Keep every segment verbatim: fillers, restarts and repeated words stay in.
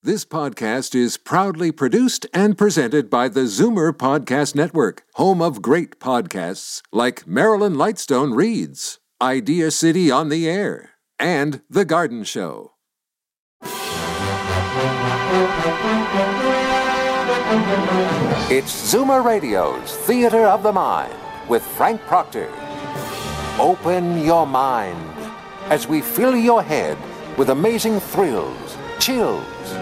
This podcast is proudly produced and presented by the Zoomer Podcast Network, home of great podcasts like Marilyn Lightstone Reads, Idea City on the Air, and The Garden Show. It's Zoomer Radio's Theater of the Mind with Frank Proctor. Open your mind as we fill your head with amazing thrills, chills,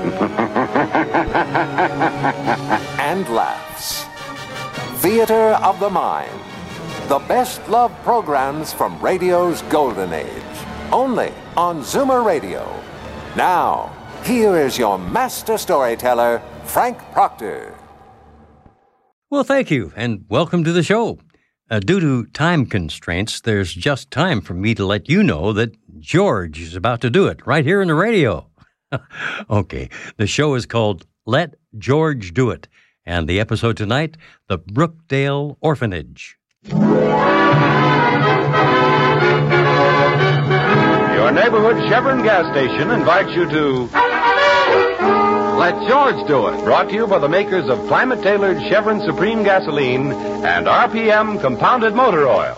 and laughs. Theater of the Mind. The best love programs from radio's golden age. Only on Zoomer Radio. Now, here is your master storyteller, Frank Proctor. Well, thank you, and welcome to the show. Uh, due to time constraints, there's just time for me to let you know that George is about to do it right here in the radio. Okay, the show is called Let George Do It, and the episode tonight, The Brookdale Orphanage. Your neighborhood Chevron gas station invites you to Let George Do It, brought to you by the makers of climate-tailored Chevron Supreme Gasoline and R P M Compounded Motor Oil.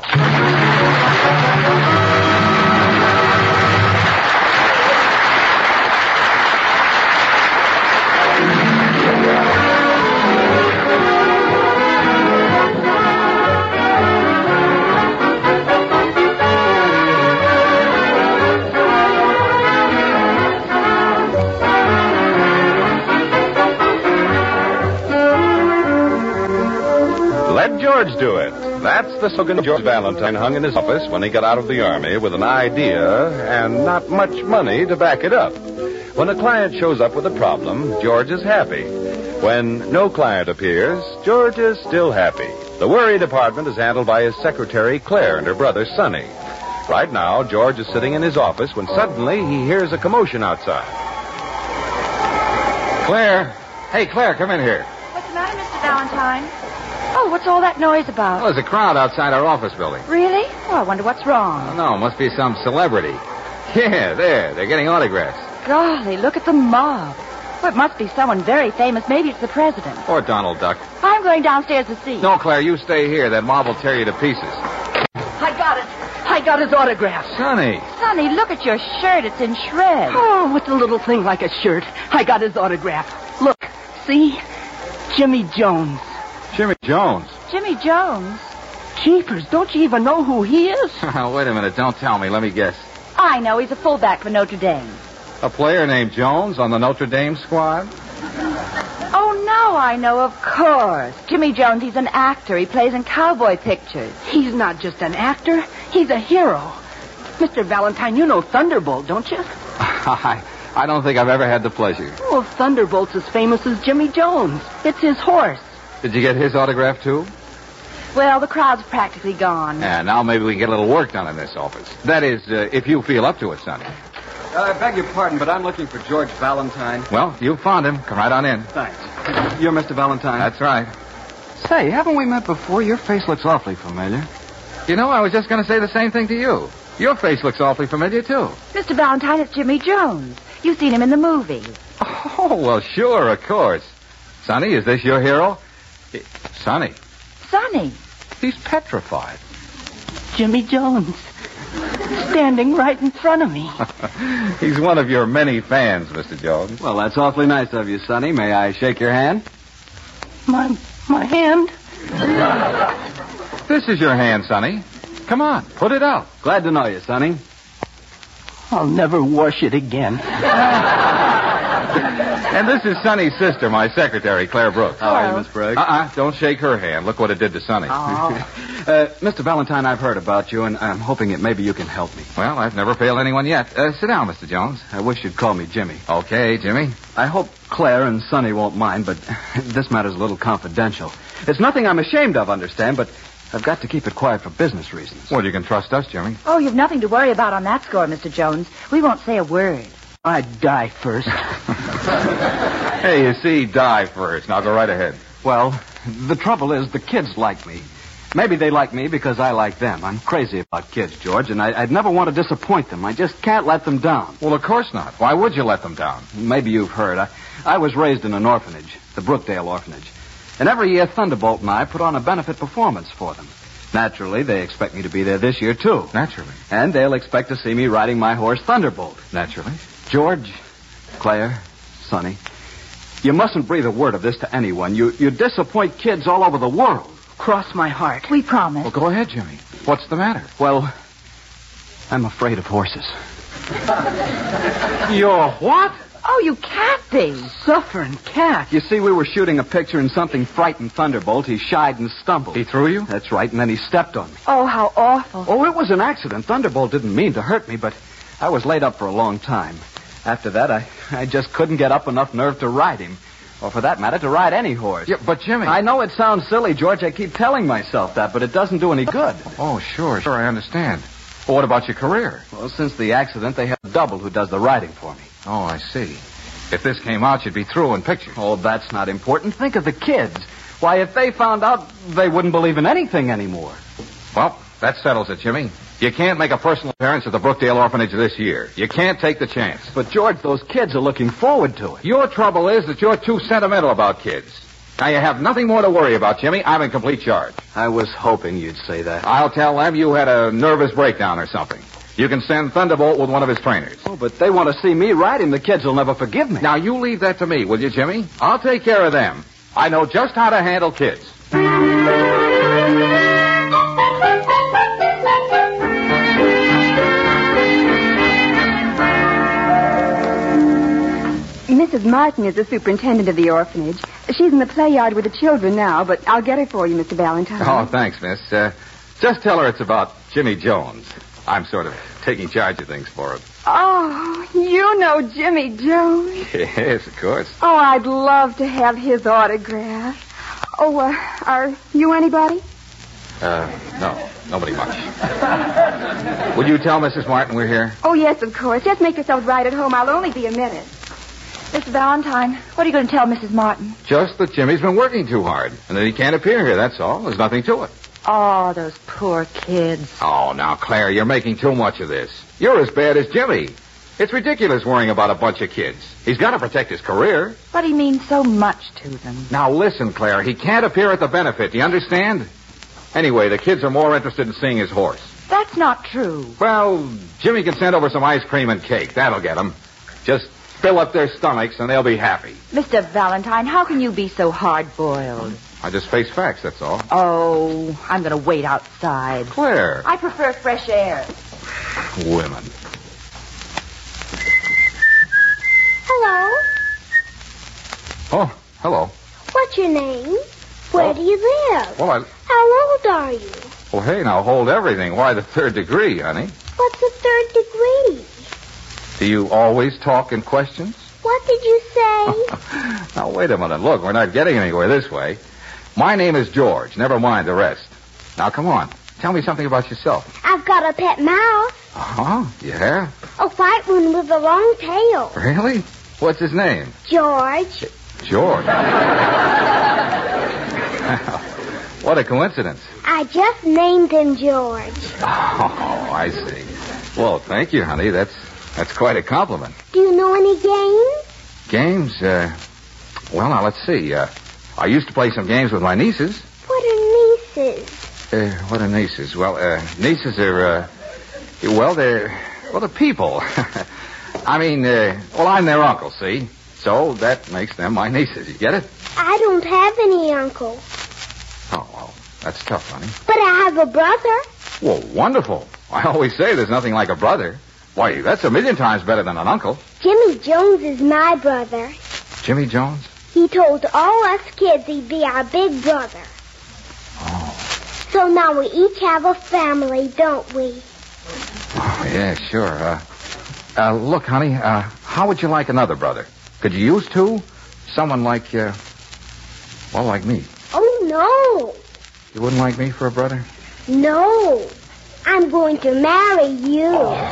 Let George Do It. That's the slogan George Valentine hung in his office when he got out of the Army with an idea and not much money to back it up. When a client shows up with a problem, George is happy. When no client appears, George is still happy. The worry department is handled by his secretary, Claire, and her brother, Sonny. Right now, George is sitting in his office when suddenly he hears a commotion outside. Claire. Hey, Claire, come in here. What's the matter, Mister Valentine? Oh, what's all that noise about? Well, there's a crowd outside our office building. Really? Oh, I wonder what's wrong. Oh, no, must be some celebrity. Yeah, there. They're getting autographs. Golly, look at the mob. Well, it must be someone very famous. Maybe it's the president. Or Donald Duck. I'm going downstairs to see. No, Claire, you stay here. That mob will tear you to pieces. I got it. I got his autograph. Sonny. Sonny, look at your shirt. It's in shreds. Oh, what's a little thing like a shirt? I got his autograph. Look, see? Jimmy Jones. Jimmy Jones. Jimmy Jones? Jeepers, don't you even know who he is? Wait a minute. Don't tell me. Let me guess. I know. He's a fullback for Notre Dame. A player named Jones on the Notre Dame squad? Oh, no, I know, of course. Jimmy Jones, he's an actor. He plays in cowboy pictures. He's not just an actor. He's a hero. Mister Valentine, you know Thunderbolt, don't you? I, I don't think I've ever had the pleasure. Well, Thunderbolt's as famous as Jimmy Jones. It's his horse. Did you get his autograph, too? Well, the crowd's practically gone. Yeah, now maybe we can get a little work done in this office. That is, uh, if you feel up to it, Sonny. Uh, I beg your pardon, but I'm looking for George Valentine. Well, you found him. Come right on in. Thanks. You're Mister Valentine? That's right. Say, haven't we met before? Your face looks awfully familiar. You know, I was just going to say the same thing to you. Your face looks awfully familiar, too. Mister Valentine, it's Jimmy Jones. You've seen him in the movies. Oh, well, sure, of course. Sonny, is this your hero? Sonny. Sonny. He's petrified. Jimmy Jones. Standing right in front of me. He's one of your many fans, Mister Jones. Well, that's awfully nice of you, Sonny. May I shake your hand? My, my hand? This is your hand, Sonny. Come on, put it out. Glad to know you, Sonny. I'll never wash it again. And this is Sonny's sister, my secretary, Claire Brooks. How are you, Miss Briggs? Uh-uh, don't shake her hand. Look what it did to Sonny. Oh. uh, Mister Valentine, I've heard about you, and I'm hoping that maybe you can help me. Well, I've never failed anyone yet. Uh, sit down, Mister Jones. I wish you'd call me Jimmy. Okay, Jimmy. I hope Claire and Sonny won't mind, but this matter's a little confidential. It's nothing I'm ashamed of, understand, but I've got to keep it quiet for business reasons. Well, you can trust us, Jimmy. Oh, you've nothing to worry about on that score, Mister Jones. We won't say a word. I'd die first. Hey, you see, die first. Now go right ahead. Well, the trouble is the kids like me. Maybe they like me because I like them. I'm crazy about kids, George, and I, I'd never want to disappoint them. I just can't let them down. Well, of course not. Why would you let them down? Maybe you've heard. I, I was raised in an orphanage, the Brookdale Orphanage. And every year, Thunderbolt and I put on a benefit performance for them. Naturally, they expect me to be there this year, too. Naturally. And they'll expect to see me riding my horse, Thunderbolt. Naturally. George, Claire, Sonny, you mustn't breathe a word of this to anyone. You, you disappoint kids all over the world. Cross my heart. We promise. Well, go ahead, Jimmy. What's the matter? Well, I'm afraid of horses. You're what? Oh, you can't be. Suffering cat. You see, we were shooting a picture and something frightened Thunderbolt. He shied and stumbled. He threw you? That's right, and then he stepped on me. Oh, how awful. Oh, it was an accident. Thunderbolt didn't mean to hurt me, but I was laid up for a long time. After that, I, I just couldn't get up enough nerve to ride him. Or for that matter, to ride any horse. Yeah, but Jimmy... I know it sounds silly, George. I keep telling myself that, but it doesn't do any good. Oh, sure, sure, I understand. Well, what about your career? Well, since the accident, they have a double who does the riding for me. Oh, I see. If this came out, you'd be through in pictures. Oh, that's not important. Think of the kids. Why, if they found out, they wouldn't believe in anything anymore. Well, that settles it, Jimmy. You can't make a personal appearance at the Brookdale Orphanage this year. You can't take the chance. But, George, those kids are looking forward to it. Your trouble is that you're too sentimental about kids. Now, you have nothing more to worry about, Jimmy. I'm in complete charge. I was hoping you'd say that. I'll tell them you had a nervous breakdown or something. You can send Thunderbolt with one of his trainers. Oh, but they want to see me ride him. The kids will never forgive me. Now, you leave that to me, will you, Jimmy? I'll take care of them. I know just how to handle kids. Missus Martin is the superintendent of the orphanage. She's in the play yard with the children now, but I'll get her for you, Mister Valentine. Oh, thanks, miss. Uh, just tell her it's about Jimmy Jones. I'm sort of taking charge of things for him. Oh, you know Jimmy Jones. Yes, of course. Oh, I'd love to have his autograph. Oh, uh, are you anybody? Uh, no, nobody much. Will you tell Missus Martin we're here? Oh, yes, of course. Just make yourselves right at home. I'll only be a minute. Mister Valentine, what are you going to tell Missus Martin? Just that Jimmy's been working too hard, and that he can't appear here, that's all. There's nothing to it. Oh, those poor kids. Oh, now, Claire, you're making too much of this. You're as bad as Jimmy. It's ridiculous worrying about a bunch of kids. He's got to protect his career. But he means so much to them. Now, listen, Claire, he can't appear at the benefit. Do you understand? Anyway, the kids are more interested in seeing his horse. That's not true. Well, Jimmy can send over some ice cream and cake. That'll get them. Just fill up their stomachs and they'll be happy. Mister Valentine, how can you be so hard-boiled? I just face facts, that's all. Oh, I'm going to wait outside. Claire. I prefer fresh air. Women. Hello. Oh, hello. What's your name? Where Oh. do you live? Well, I... How old are you? Well, hey, now hold everything. Why the third degree, honey? What's the third degree? Do you always talk in questions? What did you say? Now, wait a minute. Look, we're not getting anywhere this way. My name is George. Never mind the rest. Now, come on. Tell me something about yourself. I've got a pet mouse. Uh-huh. Yeah? A white one with a long tail. Really? What's his name? George. George. What a coincidence. I just named him George. Oh, I see. Well, thank you, honey. That's that's quite a compliment. Do you know any games? Games? Uh, well, now, let's see. Uh, I used to play some games with my nieces. What are nieces? Uh, what are nieces? Well, uh, nieces are, uh, well, they're, well, they're people. I mean, uh, well, I'm their uncle, see? So that makes them my nieces. You get it? I don't have any uncle. Oh, well, that's tough, honey. But I have a brother. Well, wonderful. I always say there's nothing like a brother. Why, that's a million times better than an uncle. Jimmy Jones is my brother. Jimmy Jones? He told all us kids he'd be our big brother. Oh. So now we each have a family, don't we? Oh, yeah, sure. Uh, uh, look, honey, uh, how would you like another brother? Could you use two? Someone like, uh, well, like me. Oh, no. You wouldn't like me for a brother? No. I'm going to marry you.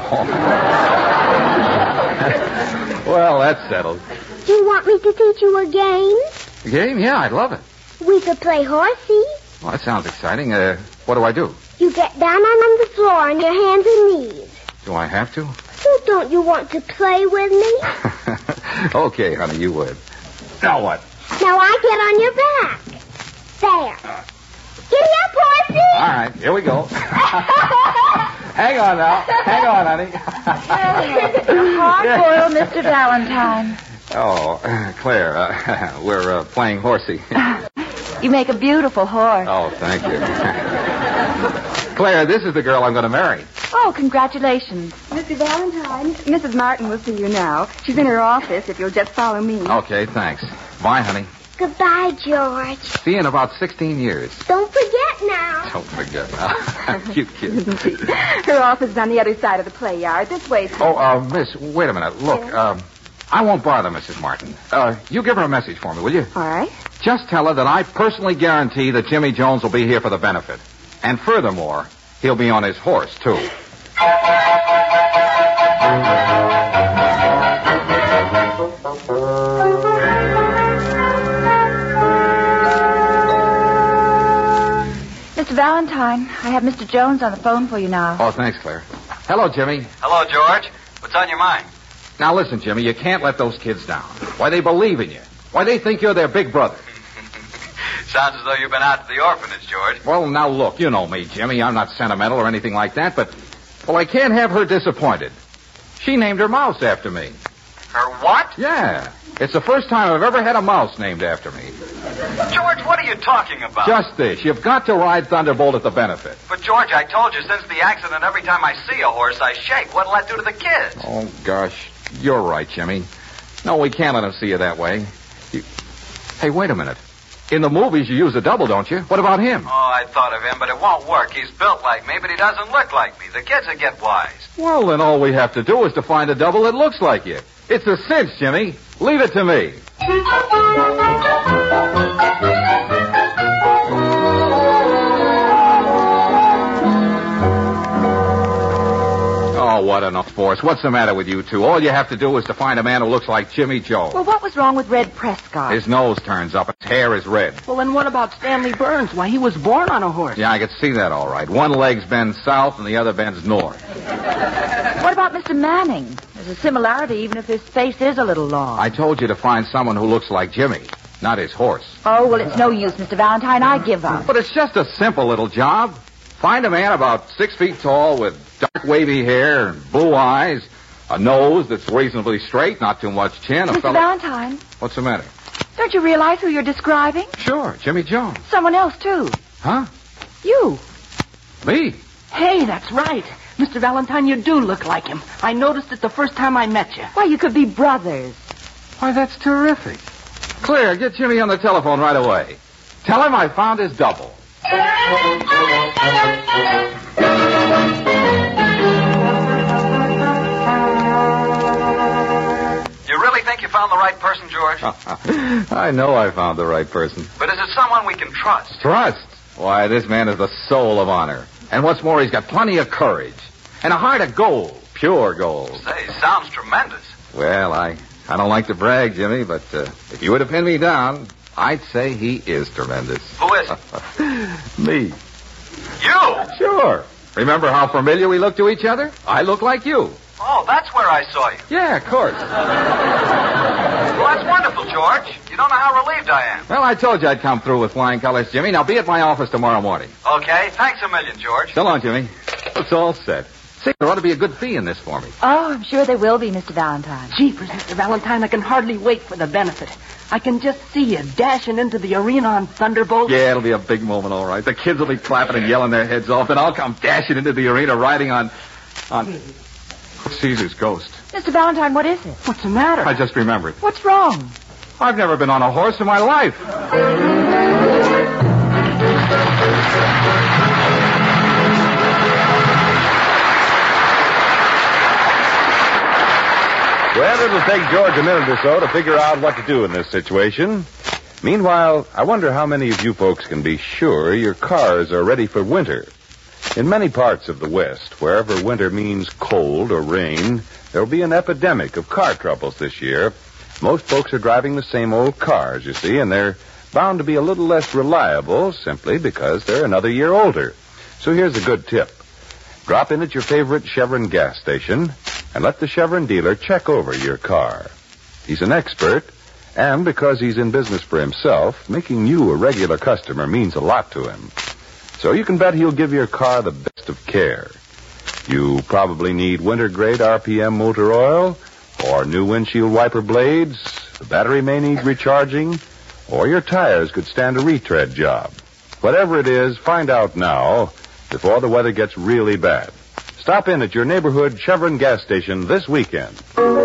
Well, that's settled. Do you want me to teach you a game? A game? Yeah, I'd love it. We could play horsey. Well, that sounds exciting. Uh, what do I do? You get down on the floor on your hands and knees. Do I have to? So don't you want to play with me? Okay, honey, you would. Now what? Now I get on your back. There. Giddy up, horsey. All right, here we go. Hang on now. Hang on, honey. Hard-boiled Mister Valentine. Oh, Claire, uh, we're uh, playing horsey. You make a beautiful horse. Oh, thank you. Claire, this is the girl I'm going to marry. Oh, congratulations. Mister Valentine, Missus Martin will see you now. She's in her office if you'll just follow me. Okay, thanks. Bye, honey. Goodbye, George. See you in about sixteen years. Don't forget now. Don't forget now. Cute kid. Her office is on the other side of the play yard. This way. Oh, uh, miss, wait a minute. Look, um, I won't bother Missus Martin. Uh, you give her a message for me, will you? All right. Just tell her that I personally guarantee that Jimmy Jones will be here for the benefit. And furthermore, he'll be on his horse, too. Mister Valentine, I have Mister Jones on the phone for you now. Oh, thanks, Claire. Hello, Jimmy. Hello, George. What's on your mind? Now, listen, Jimmy, you can't let those kids down. Why, they believe in you. Why, they think you're their big brother. Sounds as though you've been out to the orphanage, George. Well, now, look, you know me, Jimmy. I'm not sentimental or anything like that, but, well, I can't have her disappointed. She named her mouse after me. Her what? Yeah. It's the first time I've ever had a mouse named after me. George, what are you talking about? Just this. You've got to ride Thunderbolt at the benefit. But, George, I told you since the accident, every time I see a horse, I shake. What'll that do to the kids? Oh, gosh. You're right, Jimmy. No, we can't let them see you that way. You... Hey, wait a minute. In the movies, you use a double, don't you? What about him? Oh, I thought of him, but it won't work. He's built like me, but he doesn't look like me. The kids will get wise. Well, then all we have to do is to find a double that looks like you. It's a cinch, Jimmy. Leave it to me. Oh, what an force. What's the matter with you two? All you have to do is to find a man who looks like Jimmy Jones. Well, what was wrong with Red Prescott? His nose turns up. His hair is red. Well, then what about Stanley Burns? Why, he was born on a horse. Yeah, I could see that all right. One leg's bends south and the other bends north. What about Mister Manning? There's a similarity, even if his face is a little long. I told you to find someone who looks like Jimmy, not his horse. Oh, well, it's no use, Mister Valentine. I give up. But it's just a simple little job. Find a man about six feet tall with dark wavy hair and blue eyes, a nose that's reasonably straight, not too much chin. A Mister fellow... Valentine, What's the matter? don't you realize who you're describing? Sure, Jimmy Jones. Someone else, too. Huh? You. Me? Hey, that's right. Mister Valentine, you do look like him. I noticed it the first time I met you. Why, you could be brothers. Why, that's terrific. Claire, get Jimmy on the telephone right away. Tell him I found his double. You really think you found the right person, George? I know I found the right person. But is it someone we can trust? Trust? Why, this man is the soul of honor. And what's more, he's got plenty of courage. And a heart of gold. Pure gold. Say, sounds tremendous. Well, I, I don't like to brag, Jimmy, but uh, if you were to pin me down, I'd say he is tremendous. Who is it? Me. You? Sure. Remember how familiar we look to each other? I look like you. Oh, that's where I saw you. Yeah, of course. Well, that's wonderful, George. You don't know how relieved I am. Well, I told you I'd come through with flying colors, Jimmy. Now be at my office tomorrow morning. Okay, thanks a million, George. So long, Jimmy. It's all set. See, there ought to be a good fee in this for me. Oh, I'm sure there will be, Mister Valentine. Jeepers, Mister Valentine, I can hardly wait for the benefit. I can just see you dashing into the arena on Thunderbolt. Yeah, it'll be a big moment, all right. The kids will be clapping and yelling their heads off, and I'll come dashing into the arena riding on... on... Caesar's ghost. Mister Valentine, what is it? What's the matter? I just remembered. What's wrong? I've never been on a horse in my life. Well, it'll take George a minute or so to figure out what to do in this situation. Meanwhile, I wonder how many of you folks can be sure your cars are ready for winter. In many parts of the West, wherever winter means cold or rain, there will be an epidemic of car troubles this year. Most folks are driving the same old cars, you see, and they're bound to be a little less reliable simply because they're another year older. So here's a good tip. Drop in at your favorite Chevron gas station and let the Chevron dealer check over your car. He's an expert, And because he's in business for himself, making you a regular customer means a lot to him. So you can bet he'll give your car the best of care. You probably need winter-grade R P M motor oil, or new windshield wiper blades. The battery may need recharging, or your tires could stand a retread job. Whatever it is, find out now before the weather gets really bad. Stop in at your neighborhood Chevron gas station this weekend.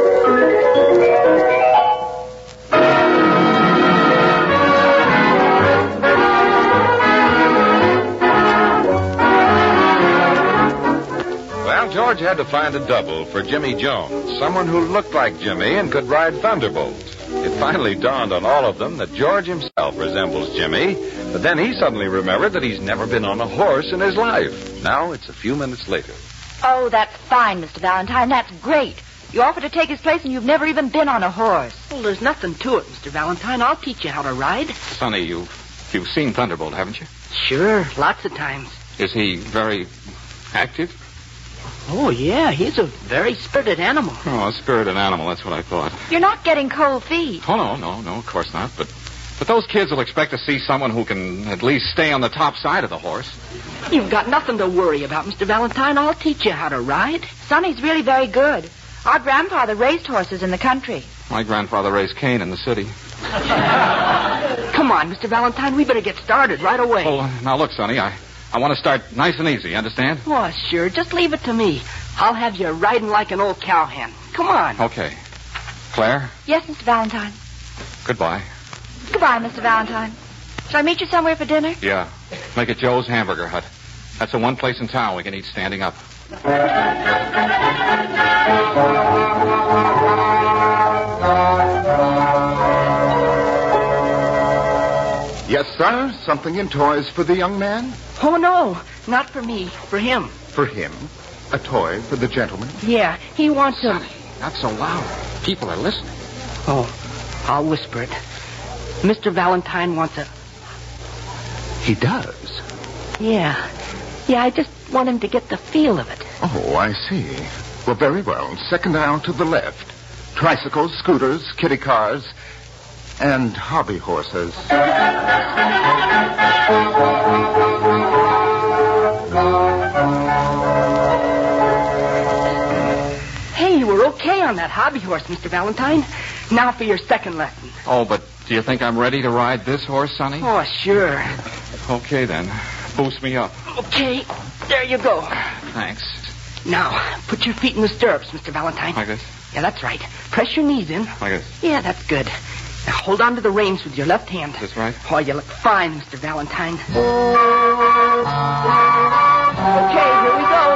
Well, George had to find a double for Jimmy Jones, someone who looked like Jimmy and could ride Thunderbolt. It finally dawned on all of them that George himself resembles Jimmy, but then he suddenly remembered that he's never been on a horse in his life. Now it's a few minutes later. Oh, that's fine, Mister Valentine. That's great. You offered to take his place and you've never even been on a horse. Well, there's nothing to it, Mister Valentine. I'll teach you how to ride. Sonny, you've, you've seen Thunderbolt, haven't you? Sure, lots of times. Is he very active? Oh, yeah, he's a very spirited animal. Oh, a spirited animal, that's what I thought. You're not getting cold feet. Oh, no, no, no, of course not. But but those kids will expect to see someone who can at least stay on the top side of the horse. You've got nothing to worry about, Mister Valentine. I'll teach you how to ride. Sonny's really very good. Our grandfather raised horses in the country. My grandfather raised Cain in the city. Come on, Mister Valentine, we better get started right away. Oh, now look, Sonny, I, I want to start nice and easy, understand? Oh, sure, just leave it to me. I'll have you riding like an old cowhand. Come on. Okay. Claire? Yes, Mister Valentine. Goodbye. Goodbye, Mister Valentine. Shall I meet you somewhere for dinner? Yeah. Make it Joe's Hamburger Hut. That's the one place in town we can eat standing up. Yes, sir? Something in toys for the young man? Oh, no. Not for me. For him. For him? A toy for the gentleman? Yeah, he wants a... Sonny, not so loud. People are listening. Oh, I'll whisper it. Mister Valentine wants a... He does? Yeah. Yeah, I just want him to get the feel of it. Oh, I see. Well, very well. Second aisle to the left. Tricycles, scooters, kiddie cars, and hobby horses. Hey, you were okay on that hobby horse, Mister Valentine. Now for your second lesson. Oh, but do you think I'm ready to ride this horse, Sonny? Oh, sure. Okay, then. Boost me up. Okay, there you go. Thanks. Now, put your feet in the stirrups, Mister Valentine. Like this? Yeah, that's right. Press your knees in. Like this? Yeah, that's good. Now, hold on to the reins with your left hand. Is this right? Oh, you look fine, Mister Valentine. Okay, here we go.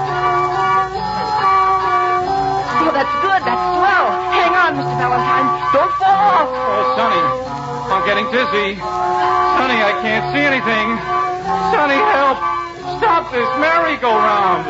Oh, that's good. That's swell. Hang on, Mister Valentine. Don't fall off. Oh, Sonny, I'm getting dizzy. Sonny, I can't see anything. Sonny, help. Stop this merry-go-round.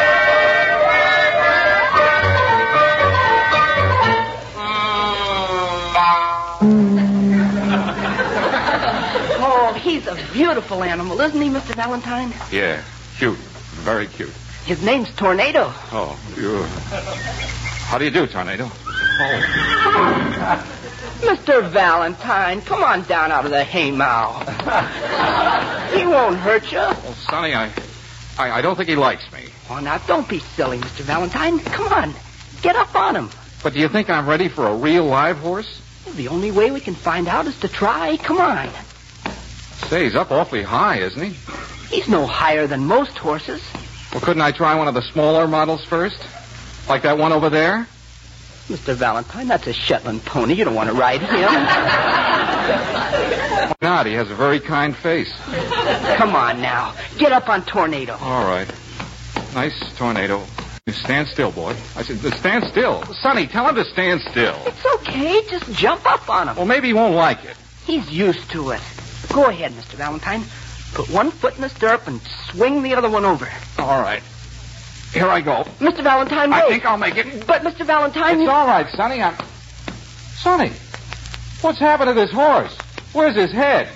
Oh, he's a beautiful animal, isn't he, Mister Valentine? Yeah, cute. Very cute. His name's Tornado. Oh, you... How do you do, Tornado? Oh. Mister Valentine, come on down out of the haymow. He won't hurt you. Well, Sonny, I, I... I don't think he likes me. Oh, now, don't be silly, Mister Valentine. Come on. Get up on him. But do you think I'm ready for a real live horse? The only way we can find out is to try. Come on. Say, he's up awfully high, isn't he? He's no higher than most horses. Well, couldn't I try one of the smaller models first? Like that one over there? Mister Valentine, that's a Shetland pony. You don't want to ride him. Why not? He has a very kind face. Come on now. Get up on Tornado. All right. Nice Tornado. You stand still, boy. I said, stand still. Sonny, tell him to stand still. It's okay. Just jump up on him. Well, maybe he won't like it. He's used to it. Go ahead, Mister Valentine. Put one foot in the stirrup and swing the other one over. All right. Here I go. Mister Valentine, wait. I think I'll make it. But, Mister Valentine... It's all right, Sonny. I'm... Sonny, what's happened to this horse? Where's his head?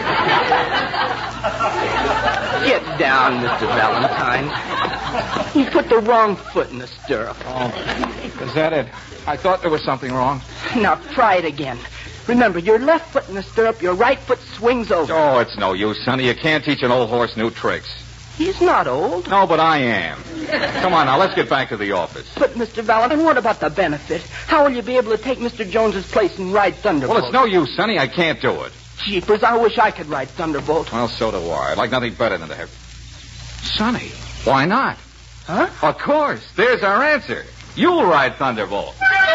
Get down, Mister Valentine. You put the wrong foot in the stirrup. Oh, is that it? I thought there was something wrong. Now, try it again. Remember, your left foot in the stirrup, your right foot swings over. Oh, it's no use, Sonny. You can't teach an old horse new tricks. He's not old. No, but I am. Come on now, let's get back to the office. But, Mister Valentine, what about the benefit? How will you be able to take Mister Jones's place and ride Thunderbolt? Well, it's no use, Sonny. I can't do it. Jeepers, I wish I could ride Thunderbolt. Well, so do I. I'd like nothing better than to have... Sonny, why not? Huh? Of course. There's our answer. You'll ride Thunderbolt.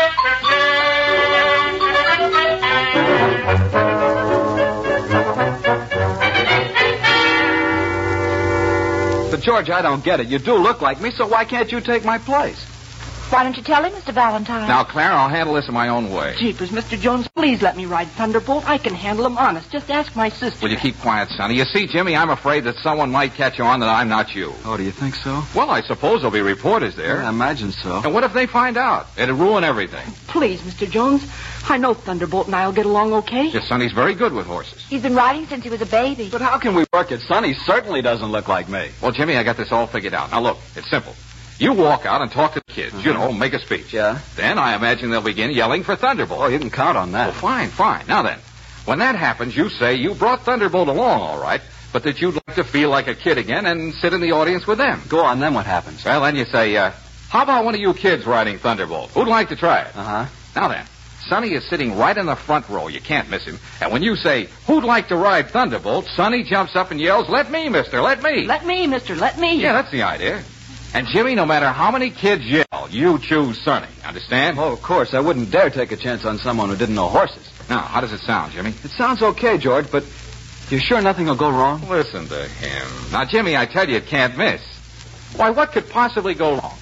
But, George, I don't get it. You do look like me, so why can't you take my place? Why don't you tell him, Mister Valentine? Now, Claire, I'll handle this in my own way. Jeepers, Mister Jones, please let me ride Thunderbolt. I can handle him honest. Just ask my sister. Will you keep quiet, Sonny? You see, Jimmy, I'm afraid that someone might catch on that I'm not you. Oh, do you think so? Well, I suppose there'll be reporters there. Yeah, I imagine so. And what if they find out? It'd ruin everything. Please, Mister Jones. I know Thunderbolt and I'll get along okay. Yes, Sonny's very good with horses. He's been riding since he was a baby. But how can we work it? Sonny certainly doesn't look like me. Well, Jimmy, I got this all figured out. Now, look, it's simple. You walk out and talk to the kids. Uh-huh. You know, make a speech. Yeah? Then I imagine they'll begin yelling for Thunderbolt. Oh, you can count on that. Well, fine, fine. Now then, when that happens, you say you brought Thunderbolt along, all right, but that you'd like to feel like a kid again and sit in the audience with them. Go on, then what happens? Well, then you say, uh, how about one of you kids riding Thunderbolt? Who'd like to try it? Uh-huh. Now then, Sonny is sitting right in the front row. You can't miss him. And when you say, who'd like to ride Thunderbolt, Sonny jumps up and yells, let me, mister, let me. Let me, mister, let me. Yeah, that's the idea. And, Jimmy, no matter how many kids yell, you choose Sonny. Understand? Oh, of course. I wouldn't dare take a chance on someone who didn't know horses. Now, how does it sound, Jimmy? It sounds okay, George, but you sure nothing will go wrong? Listen to him. Now, Jimmy, I tell you, it can't miss. Why, what could possibly go wrong?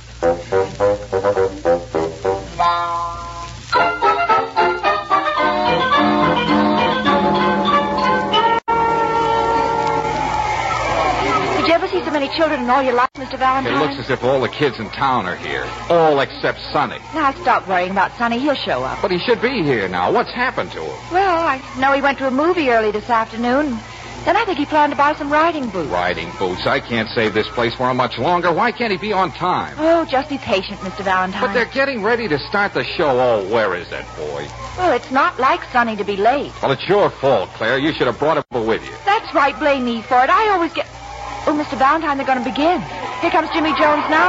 Did you ever see so many children in all your life, Mister Valentine? It looks as if all the kids in town are here. All except Sonny. Now, stop worrying about Sonny. He'll show up. But he should be here now. What's happened to him? Well, I know he went to a movie early this afternoon. Then I think he planned to buy some riding boots. Riding boots. I can't save this place for him much longer. Why can't he be on time? Oh, just be patient, Mister Valentine. But they're getting ready to start the show. Oh, where is that boy? Well, it's not like Sonny to be late. Well, it's your fault, Claire. You should have brought him with you. That's right. Blame me for it. I always get... Oh, Mister Valentine, they're going to begin. Here comes Jimmy Jones now.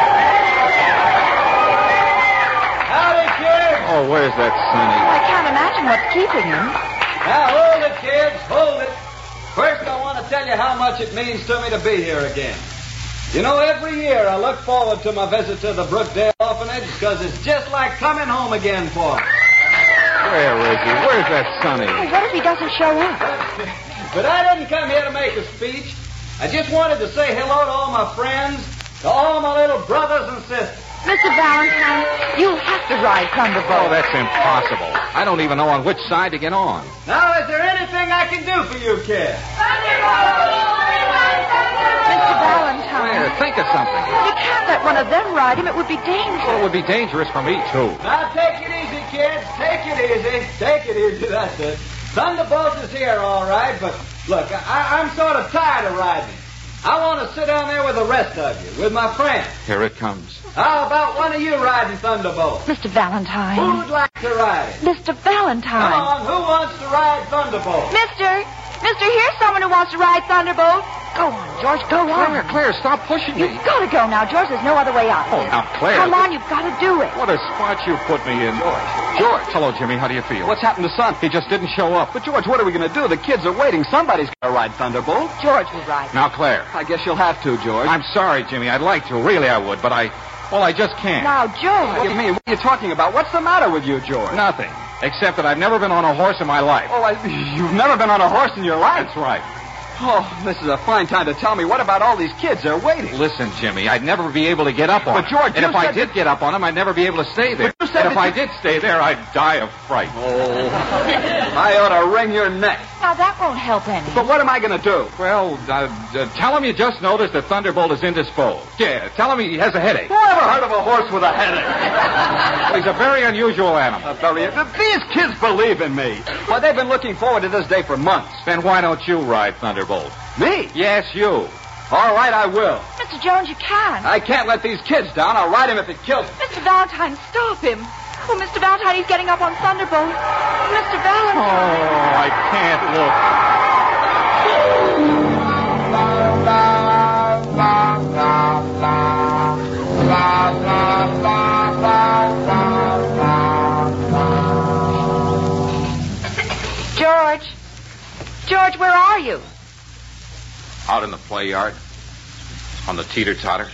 Howdy, kids. Oh, where's that Sonny? I can't imagine what's keeping him. Now, hold it, kids. Hold it. First, I want to tell you how much it means to me to be here again. You know, every year I look forward to my visit to the Brookdale Orphanage because it's just like coming home again for me. Where is he? Where's that Sonny? Oh, what if he doesn't show up? But I didn't come here to make a speech. I just wanted to say hello to all my friends, to all my little brothers and sisters. Mister Valentine, you'll have to ride Thunderbolt. Oh, that's impossible. I don't even know on which side to get on. Now, is there anything I can do for you, kids? Mister Valentine. Claire, think of something. You can't let one of them ride him. It would be dangerous. Well, it would be dangerous for me, too. Now, take it easy, kids. Take it easy. Take it easy. That's it. Thunderbolt is here, all right, but look, I, I'm sort of tired of riding. I want to sit down there with the rest of you, with my friends. Here it comes. How about one of you riding Thunderbolt? Mister Valentine. Who'd like to ride it? Mister Valentine. Come on, who wants to ride Thunderbolt? Mister, Mister, here's someone who wants to ride Thunderbolt. Go on, George, go on. Claire, Claire, stop pushing me. You've got to go now, George. There's no other way out. Oh, now, Claire. Come on, you've got to do it. What a spot you put me in. George. George. Hello, Jimmy. How do you feel? What's happened to Son? He just didn't show up. But, George, what are we going to do? The kids are waiting. Somebody's got to ride Thunderbolt. George will ride. Now, Claire. I guess you'll have to, George. I'm sorry, Jimmy. I'd like to. Really, I would. But I... Well, I just can't. Now, George. What do you mean? What are you talking about? What's the matter with you, George? Nothing. Except that I've never been on a horse in my life. Oh, I, you've never been on a horse in your life? That's right. Oh, this is a fine time to tell me. What about all these kids? They're waiting. Listen, Jimmy, I'd never be able to get up on But, them. George, And you if I said did that- get up on them, I'd never be able to stay there. But you said and if that I you- did stay there, I'd die of fright. Oh, I ought to wring your neck. Now, that won't help any. But what am I going to do? Well, uh, uh, tell him you just noticed that Thunderbolt is indisposed. Yeah, tell him he has a headache. Who ever heard of a horse with a headache? Well, he's a very unusual animal. Uh, very, these kids believe in me. Why, they've been looking forward to this day for months. Then why don't you ride Thunderbolt? Me? Yes, you. All right, I will. Mister Jones, you can't. I can't let these kids down. I'll ride him if it kills me. Mister Valentine, stop him. Oh, Mister Valentine, he's getting up on Thunderbolt. Mister Valentine. Oh, I can't look. George. George, where are you? Out in the play yard. On the teeter-totter.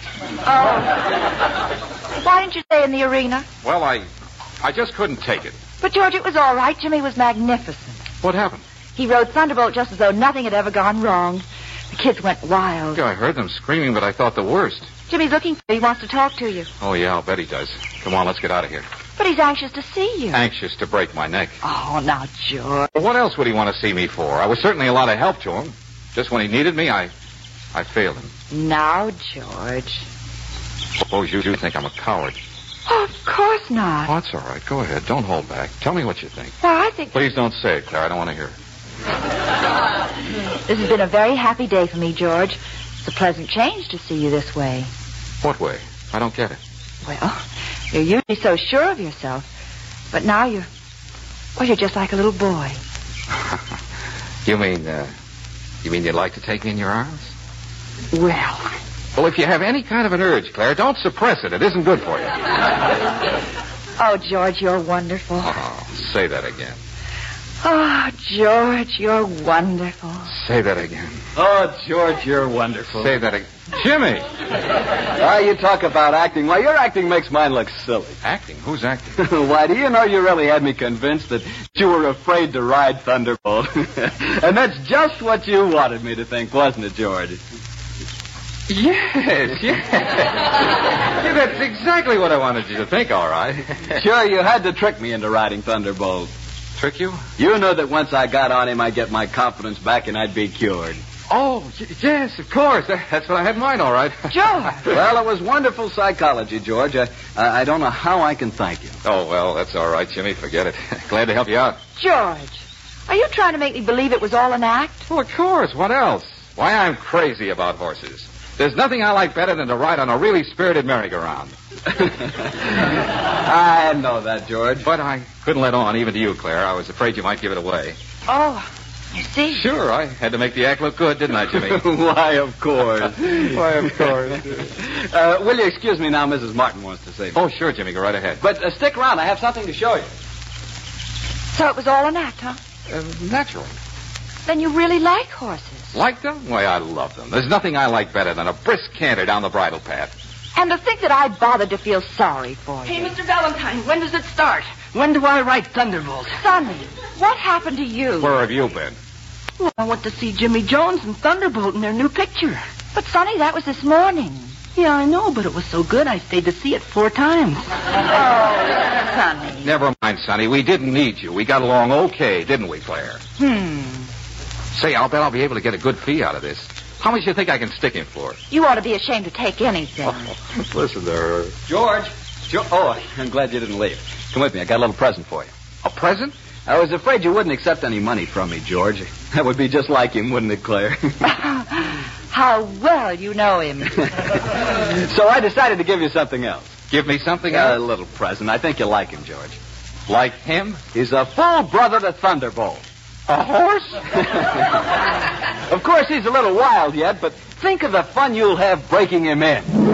Oh. Why didn't you stay in the arena? Well, I... I just couldn't take it. But, George, it was all right. Jimmy was magnificent. What happened? He rode Thunderbolt just as though nothing had ever gone wrong. The kids went wild. Yeah, I heard them screaming, but I thought the worst. Jimmy's looking for you. He wants to talk to you. Oh, yeah, I'll bet he does. Come on, let's get out of here. But he's anxious to see you. Anxious to break my neck. Oh, now, George. Well, what else would he want to see me for? I was certainly a lot of help to him. Just when he needed me, I... I failed him. Now, George. Suppose you do think I'm a coward. Oh, of course not. Oh, that's all right. Go ahead. Don't hold back. Tell me what you think. Well, I think... Please don't say it, Claire. I don't want to hear it. This has been a very happy day for me, George. It's a pleasant change to see you this way. What way? I don't get it. Well, you're usually so sure of yourself. But now you're... Well, you're just like a little boy. You mean, uh... You mean you'd like to take me in your arms? Well... Well, if you have any kind of an urge, Claire, don't suppress it. It isn't good for you. Oh, George, you're wonderful. Oh, say that again. Oh, George, you're wonderful. Say that again. Oh, George, you're wonderful. Say that again. Jimmy! Ah, you talk about acting. Why, your acting makes mine look silly. Acting? Who's acting? Why, do you know you really had me convinced that you were afraid to ride Thunderbolt? And that's just what you wanted me to think, wasn't it, George? Yes, yes. Yeah, that's exactly what I wanted you to think, all right. Sure, you had to trick me into riding Thunderbolt. Trick you? You know that once I got on him, I'd get my confidence back and I'd be cured. Oh, y- yes, of course. That, that's what I had in mind, all right. George! Well, it was wonderful psychology, George. I, I don't know how I can thank you. Oh, well, that's all right, Jimmy. Forget it. Glad to help you out. George, are you trying to make me believe it was all an act? Well, of course. What else? Why, I'm crazy about horses. There's nothing I like better than to ride on a really spirited merry-go-round. I know that, George. But I couldn't let on, even to you, Claire. I was afraid you might give it away. Oh, you see? Sure, I had to make the act look good, didn't I, Jimmy? Why, of course. Why, of course. uh, will you excuse me now? Missus Martin wants to say something. Oh, sure, Jimmy. Go right ahead. But uh, stick around. I have something to show you. So it was all an act, huh? Uh, naturally. Then you really like horses. Like them? Why, I love them. There's nothing I like better than a brisk canter down the bridle path. And to think that I bothered to feel sorry for you. Hey, Mister Valentine, when does it start? When do I ride Thunderbolt? Sonny, what happened to you? Where have you been? Well, I went to see Jimmy Jones and Thunderbolt in their new picture. But, Sonny, that was this morning. Yeah, I know, but it was so good I stayed to see it four times. Oh, Sonny. Never mind, Sonny. We didn't need you. We got along okay, didn't we, Claire? Hmm. Say, I'll bet I'll be able to get a good fee out of this. How much do you think I can stick him for? You ought to be ashamed to take anything. Oh, listen to her. George. Jo- oh, I'm glad you didn't leave. Come with me. I got a little present for you. A present? I was afraid you wouldn't accept any money from me, George. That would be just like him, wouldn't it, Claire? How well you know him. So I decided to give you something else. Give me something A else? little present. I think you'll like him, George. Like him? He's a full brother to Thunderbolt. A horse? Of course, he's a little wild yet, but think of the fun you'll have breaking him in. George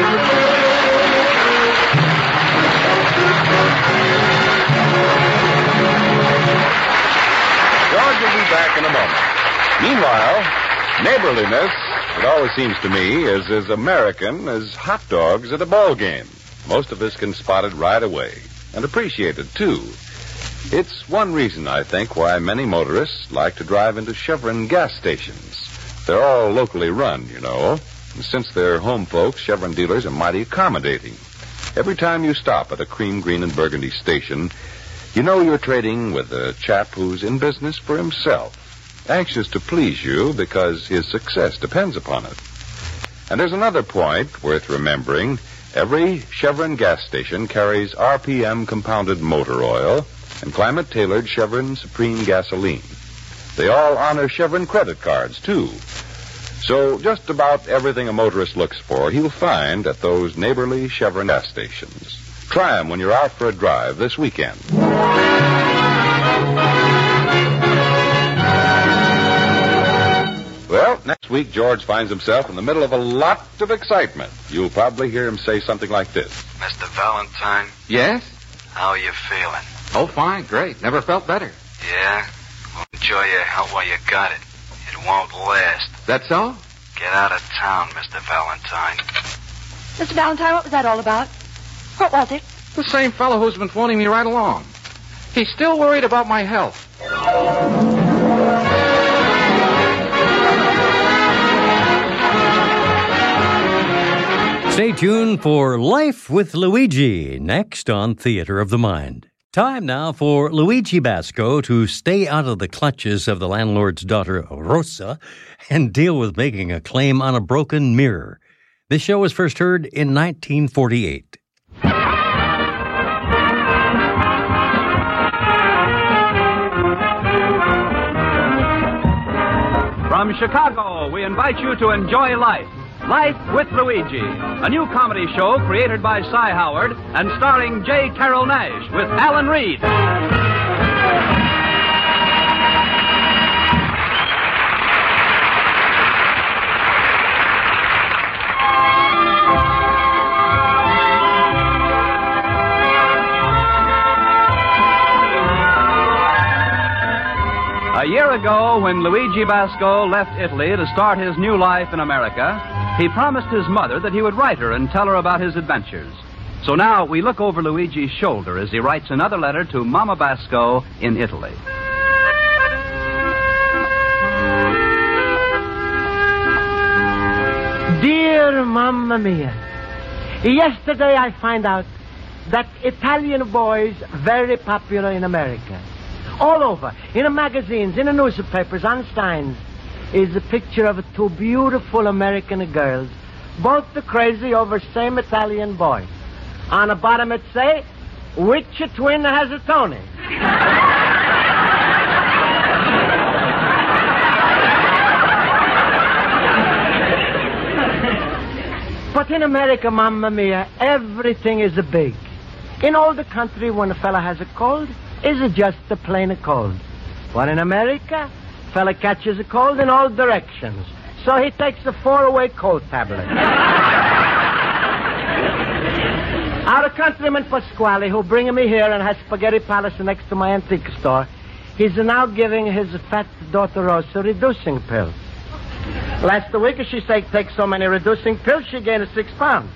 will be back in a moment. Meanwhile, neighborliness, it always seems to me, is as American as hot dogs at a ball game. Most of us can spot it right away, and appreciate it, too. It's one reason, I think, why many motorists like to drive into Chevron gas stations. They're all locally run, you know. And since they're home folks, Chevron dealers are mighty accommodating. Every time you stop at a cream, green, and burgundy station, you know you're trading with a chap who's in business for himself, anxious to please you because his success depends upon it. And there's another point worth remembering. Every Chevron gas station carries R P M compounded motor oil and climate-tailored Chevron Supreme gasoline. They all honor Chevron credit cards, too. So just about everything a motorist looks for, he'll find at those neighborly Chevron gas stations. Try them when you're out for a drive this weekend. Well, next week, George finds himself in the middle of a lot of excitement. You'll probably hear him say something like this. Mister Valentine? Yes? How are you feeling? Oh, fine, great. Never felt better. Yeah? Well, enjoy your health while you got it. It won't last. That so? Get out of town, Mister Valentine. Mister Valentine, what was that all about? What was it? The same fellow who's been phoning me right along. He's still worried about my health. Stay tuned for Life with Luigi, next on Theater of the Mind. Time now for Luigi Basco to stay out of the clutches of the landlord's daughter, Rosa, and deal with making a claim on a broken mirror. This show was first heard in nineteen forty-eight. From Chicago, we invite you to enjoy life. Life with Luigi, a new comedy show created by Cy Howard and starring J. Carrol Naish with Alan Reed. A year ago, when Luigi Basco left Italy to start his new life in America, he promised his mother that he would write her and tell her about his adventures. So now we look over Luigi's shoulder as he writes another letter to Mama Basco in Italy. Dear Mamma Mia, yesterday I find out that Italian boys very popular in America. All over, in the magazines, in the newspapers, on signs, is a picture of two beautiful American girls, both crazy over same Italian boy. On the bottom it say, which twin has a Tony? But in America, Mamma Mia, everything is a big. In all the country, when a fella has a cold, is it just a plain cold? But in America, fella catches a cold in all directions. So he takes a four-away cold tablet. Our countryman Pasquale, who bring me here and has Spaghetti Palace next to my antique store, he's now giving his fat daughter Rosa reducing pills. Last week, she said take so many reducing pills, she gained six pounds.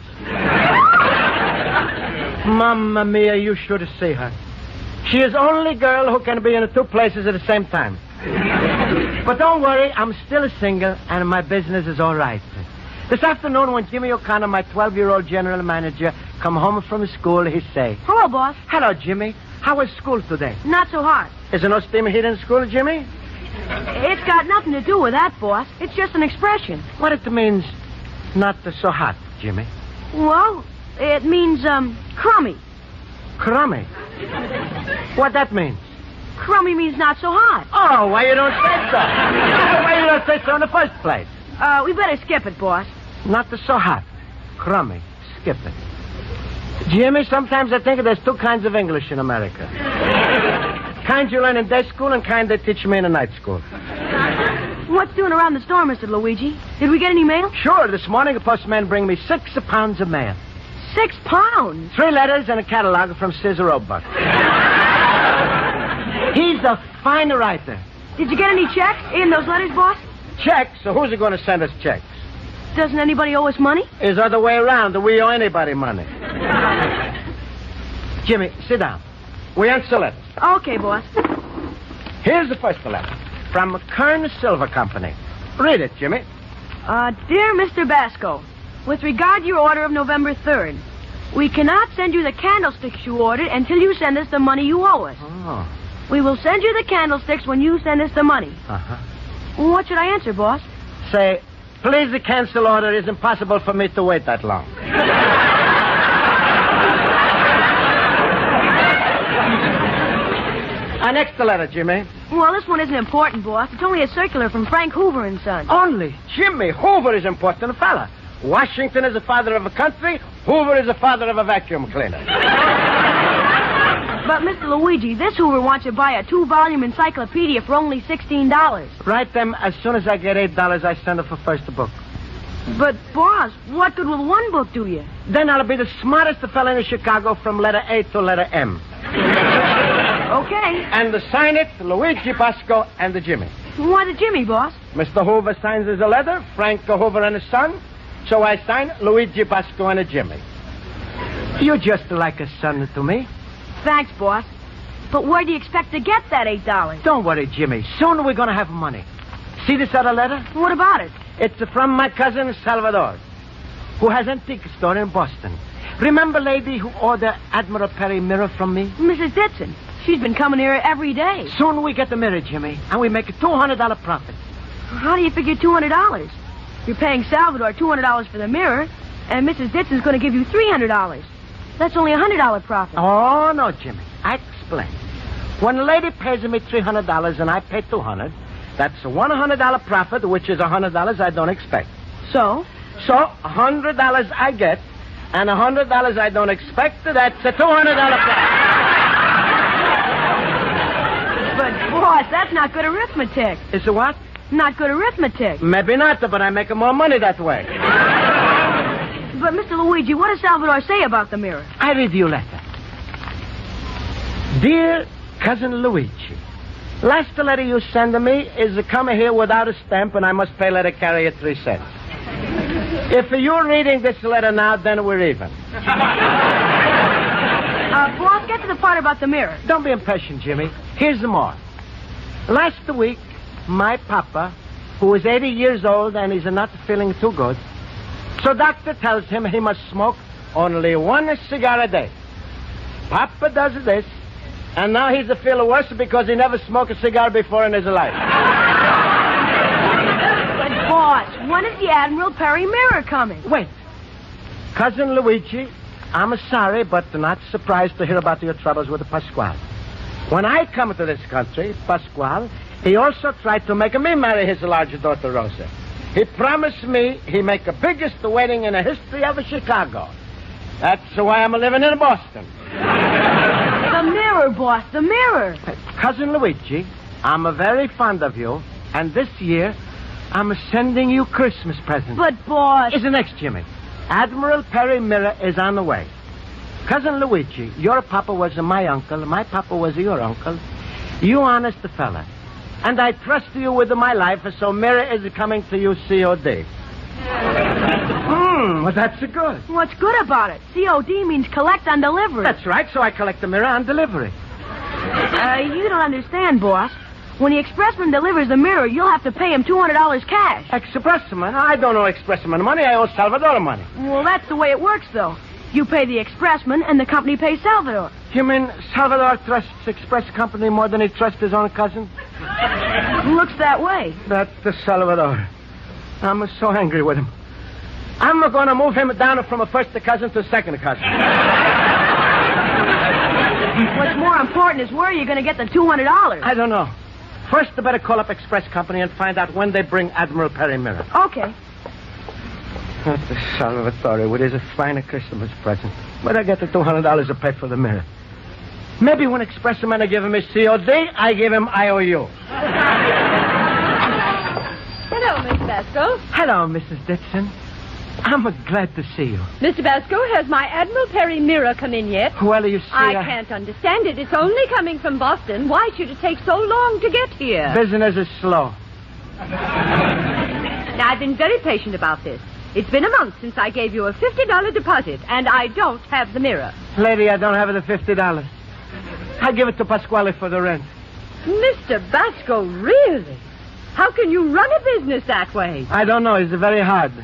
Mamma Mia, you should see her. She is the only girl who can be in two places at the same time. But don't worry, I'm still single, and my business is all right. This afternoon, when Jimmy O'Connor, my twelve-year-old general manager, come home from school, he say, Hello, boss. Hello, Jimmy. How was school today? Not so hot. Is there no steam heat in school, Jimmy? It's got nothing to do with that, boss. It's just an expression. What it means, not so hot, Jimmy? Well, it means, um, crummy. Crummy? What that means? Crummy means not so hot. Oh, why you don't say so? Why you don't say so in the first place? Uh, we better skip it, boss. Not so hot. Crummy. Skip it. Jimmy, sometimes I think there's two kinds of English in America. Kind you learn in day school and kind they teach me in a night school. What's doing around the store, Mister Luigi? Did we get any mail? Sure. This morning a postman bring me six pounds of mail. Six pounds? Three letters and a catalog from Caesar Roebuck. He's a fine writer. Did you get any checks in those letters, boss? Checks? So who's going to send us checks? Doesn't anybody owe us money? It's the other way around. Do we owe anybody money? Jimmy, sit down. We answer letters. Okay, boss. Here's the first letter. From Kern Silver Company. Read it, Jimmy. Uh, dear Mister Basco, with regard to your order of November third, we cannot send you the candlesticks you ordered until you send us the money you owe us. Oh. We will send you the candlesticks when you send us the money. Uh-huh. What should I answer, boss? Say, please, the cancel order. It's impossible for me to wait that long. Our next letter, Jimmy. Well, this one isn't important, boss. It's only a circular from Frank Hoover and Son. Only? Jimmy, Hoover is important fella. Washington is the father of a country. Hoover is the father of a vacuum cleaner. But, Mister Luigi, this Hoover wants to buy a two-volume encyclopedia for only sixteen dollars. Write them as soon as I get eight dollars, I send her for first book. But, boss, what good will one book do you? Then I'll be the smartest fella in Chicago from letter A to letter M. Okay. And to sign it, Luigi Basco and the Jimmy. Why the Jimmy, boss? Mister Hoover signs as a letter, Frank Hoover and his son. So I sign Luigi Basco and a Jimmy. You're just like a son to me. Thanks, boss. But where do you expect to get that eight dollars? Don't worry, Jimmy. Soon we're going to have money. See this other letter? What about it? It's from my cousin Salvador, who has an antique store in Boston. Remember lady who ordered Admiral Perry mirror from me? Missus Ditson. She's been coming here every day. Soon we get the mirror, Jimmy, and we make a two hundred dollars profit. How do you figure two hundred dollars? You're paying Salvador two hundred dollars for the mirror, and Missus Ditson's going to give you three hundred dollars. That's only a one hundred dollars profit. Oh, no, Jimmy. I explain. When a lady pays me three hundred dollars and I pay two hundred dollars, that's a one hundred dollars profit, which is one hundred dollars I don't expect. So? So, one hundred dollars I get, and one hundred dollars I don't expect, that's a two hundred dollars profit. But, boss, that's not good arithmetic. Is it what? Not good arithmetic. Maybe not, but I make more money that way. But, Mister Luigi, what does Salvador say about the mirror? I read you a letter. Dear Cousin Luigi, last letter you send to me is to come here without a stamp, and I must pay letter carrier three cents. If you're reading this letter now, then we're even. Uh, boss, get to the part about the mirror. Don't be impatient, Jimmy. Here's the more. Last week, my papa, who is eighty years old and is not feeling too good, so doctor tells him he must smoke only one cigar a day. Papa does this, and now he's a feel worse because he never smoked a cigar before in his life. But, boss, when is the Admiral Perry mirror coming? Wait. Cousin Luigi, I'm sorry, but not surprised to hear about your troubles with Pasquale. When I come to this country, Pasquale, he also tried to make me marry his large daughter, Rosa. He promised me he make the biggest wedding in the history of Chicago. That's why I'm living in Boston. The mirror, boss, the mirror. Cousin Luigi, I'm very fond of you, and this year I'm sending you Christmas presents. But, boss... Is the next, Jimmy. Admiral Perry mirror is on the way. Cousin Luigi, your papa was my uncle, my papa was your uncle. You honest fella. And I trust you with my life, so mirror is coming to you C O D. Hmm, well, that's good. What's good about it? C O D means collect on delivery. That's right, so I collect the mirror on delivery. Uh, you don't understand, boss. When the expressman delivers the mirror, you'll have to pay him two hundred dollars cash. Expressman? I don't owe expressman money. I owe Salvador money. Well, that's the way it works, though. You pay the expressman, and the company pays Salvador. You mean Salvador trusts express company more than he trusts his own cousin? Looks that way. That's the Salvador. I'm so angry with him. I'm going to move him down from a first cousin to a second cousin. What's more important is where are you going to get the two hundred dollars? I don't know. First, I better call up Express Company and find out when they bring Admiral Perry mirror. Okay. That's the Salvatore with his fine Christmas present. But I get the two hundred dollars to pay for the mirror. Maybe when Expressman I give him his C O D, I give him I O U. Hello, Miss Basco. Hello, Missus Ditson. I'm glad to see you. Mister Basco, has my Admiral Perry mirror come in yet? Well, you see... I uh, can't understand it. It's only coming from Boston. Why should it take so long to get here? Business is slow. Now, I've been very patient about this. It's been a month since I gave you a fifty dollars deposit, and I don't have the mirror. Lady, I don't have the fifty dollars. I give it to Pasquale for the rent. Mister Basco, really? How can you run a business that way? I don't know. It's very hard.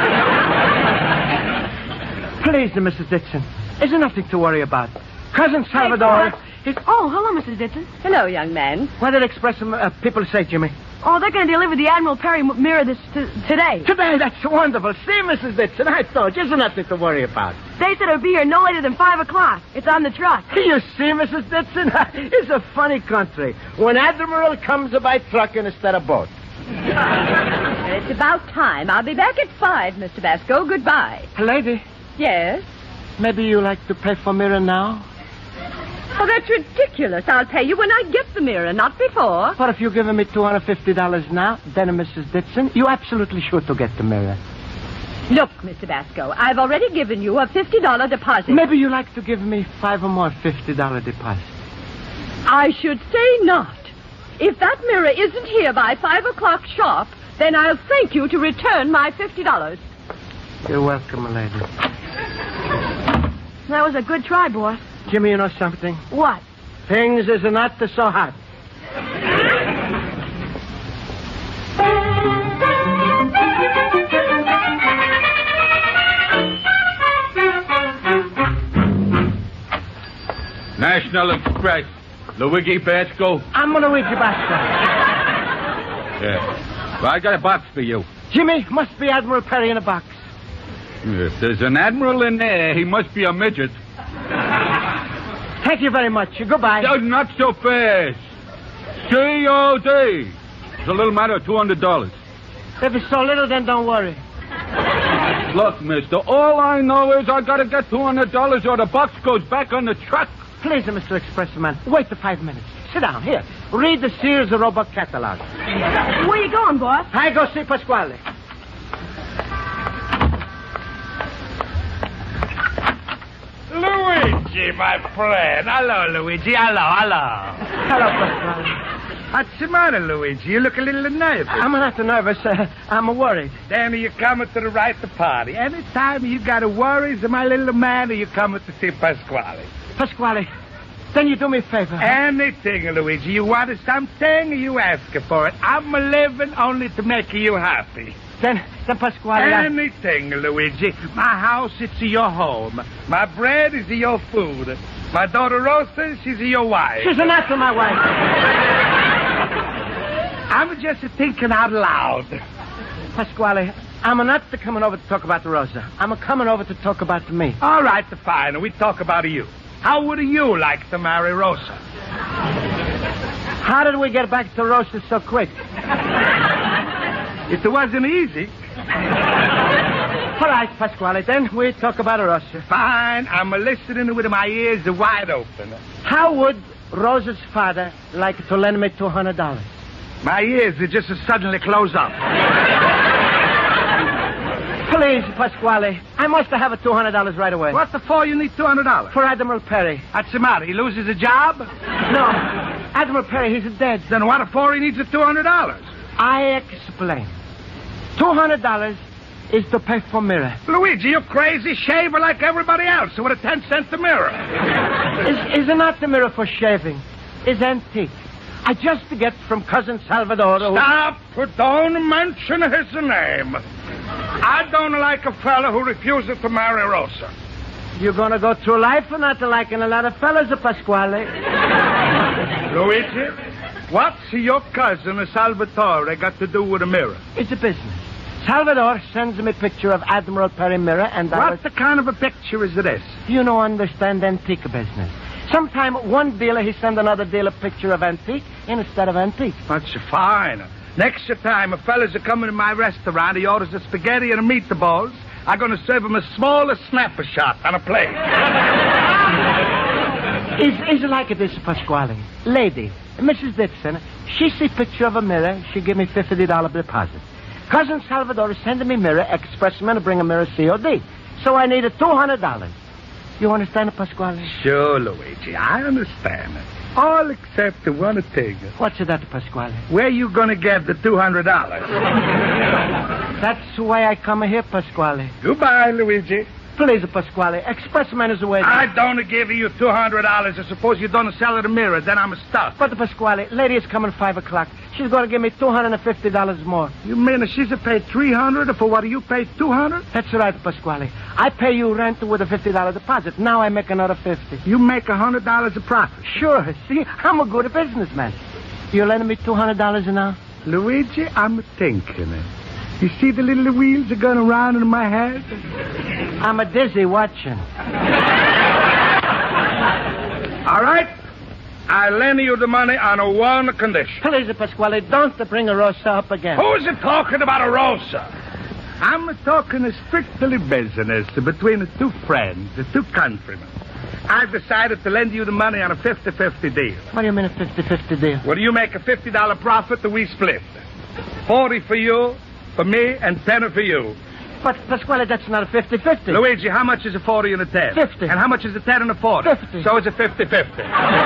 Please, Missus Ditson. There's nothing to worry about. Cousin Salvador... Hey, oh, hello, Missus Ditson. Hello, young man. What did Express uh, people say, Jimmy? Oh, they're going to deliver the Admiral Perry m- mirror this t- today. Today? That's wonderful. See, Missus Ditson, I told you, there's nothing to worry about. They said it'll be here no later than five o'clock. It's on the truck. You see, Missus Ditson? It's a funny country. When Admiral comes by truck instead of boat. It's about time. I'll be back at five, Mister Basco. Goodbye. Lady? Yes? Maybe you like to pay for mirror now? Oh, that's ridiculous. I'll pay you when I get the mirror, not before. But if you're giving me two hundred fifty dollars now, then, Missus Ditson, you absolutely sure to get the mirror. Look, Mister Basco, I've already given you a fifty dollars deposit. Maybe you like to give me five or more fifty dollars deposits. I should say not. If that mirror isn't here by five o'clock sharp, then I'll thank you to return my fifty dollars. You're welcome, my lady. That was a good try, boss. Jimmy, you know something? What? Things is not so hot. National Express. Luigi Basco. I'm Luigi Basco. Yeah. Well, I got a box for you. Jimmy, must be Admiral Perry in a box. If there's an admiral in there, he must be a midget. Thank you very much. Goodbye. No, not so fast. C O D. It's a little matter of two hundred dollars. If it's so little, then don't worry. Look, mister, all I know is I gotta get two hundred dollars or the box goes back on the truck. Please, Mister Expressman, wait the five minutes. Sit down. Here. Read the Sears Roebuck catalog. Where you going, boss? I go see Pasquale. Luigi, my friend. Hello, Luigi. Hello, hello. Hello, Pasquale. What's the matter, Luigi? You look a little nervous. I'm not nervous. Uh, I'm worried. Then you coming to the right party. Anytime you got a worries, my little man, or you coming to see Pasquale. Pasquale, then you do me a favor. Huh? Anything, Luigi. You want something, you ask for it. I'm living only to make you happy. Then, then Pasquale... Anything, I... Luigi. My house, it's your home. My bread is your food. My daughter Rosa, she's your wife. She's not my wife. I'm just thinking out loud. Pasquale, I'm not coming over to talk about Rosa. I'm coming over to talk about me. All right, fine. We talk about you. How would you like to marry Rosa? How did we get back to Rosa so quick? It wasn't easy. All right, Pasquale, then we talk about Rosa. Fine. I'm listening with my ears wide open. How would Rosa's father like to lend me two hundred dollars? My ears are just suddenly close up. Please, Pasquale, I must have a two hundred dollars right away. What the for you need two hundred dollars? For Admiral Perry. What's the matter? He loses a job? No. Admiral Perry, he's dead. Then what for he needs the two hundred dollars? I explain. two hundred dollars is to pay for mirror. Luigi, you crazy shaver like everybody else with a ten cent mirror. Is, is it not the mirror for shaving? It's antique. I just get from Cousin Salvador. Who... Stop. Don't mention his name. I don't like a fella who refuses to marry Rosa. You're going to go through life for not liking a lot of fellas, Pasquale. Luigi, what's your cousin Salvatore got to do with a mirror? It's a business. Salvador sends me a picture of Admiral Perry mirror and... What I was... the kind of a picture is this? You don't understand antique business. Sometime one dealer, he send another dealer a picture of antique instead of antique. That's fine. Next time a fella's a coming to my restaurant, he orders a spaghetti and a meatballs, I'm going to serve him a small snapper shot on a plate. Is is like this, Pasquale. Lady, Missus Dixon, she see picture of a mirror, she give me fifty dollars deposit. Cousin Salvador send me mirror, expressman to bring a mirror C O D. So I needed two hundred dollars. You understand, Pasquale? Sure, Luigi, I understand. All except the one thing. What's that, Pasquale? Where you gonna get the two hundred dollars? That's why I come here, Pasquale. Goodbye, Luigi. Please, Pasquale, expressman is away. I don't give you two hundred dollars. I suppose you don't sell her the mirror, then I'm stuck. But, Pasquale, lady is coming five o'clock. She's going to give me two hundred fifty dollars more. You mean she's paid three hundred dollars for what you paid two hundred dollars? That's right, Pasquale. I pay you rent with a fifty dollars deposit. Now I make another fifty dollars. You make one hundred dollars a profit? Sure. See, I'm a good businessman. You lending me two hundred dollars now? Luigi, I'm thinking it. You see the little wheels are going around in my head? I'm a dizzy watching. All right. I lend you the money on a one condition. Please, Pasquale, don't bring a Rosa up again. Who's talking about a Rosa? I'm talking strictly business between the two friends, the two countrymen. I've decided to lend you the money on a fifty-fifty deal. What do you mean a fifty-fifty deal? Well, you make a fifty dollars profit that we split. forty for you, for me, and ten for you. But, Pasquale, that's not a fifty-fifty. Luigi, how much is a forty and a ten? fifty. And how much is a ten and a forty? fifty. So it's a fifty-fifty.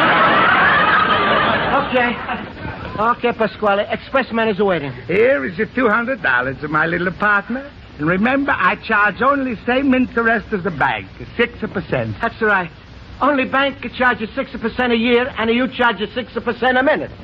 Okay. Okay, Pasquale. Expressman is waiting. Here is your two hundred dollars, my little partner. And remember, I charge only same interest as the bank, six percent. That's right. Only bank charges six percent a year, and you charge six percent a minute.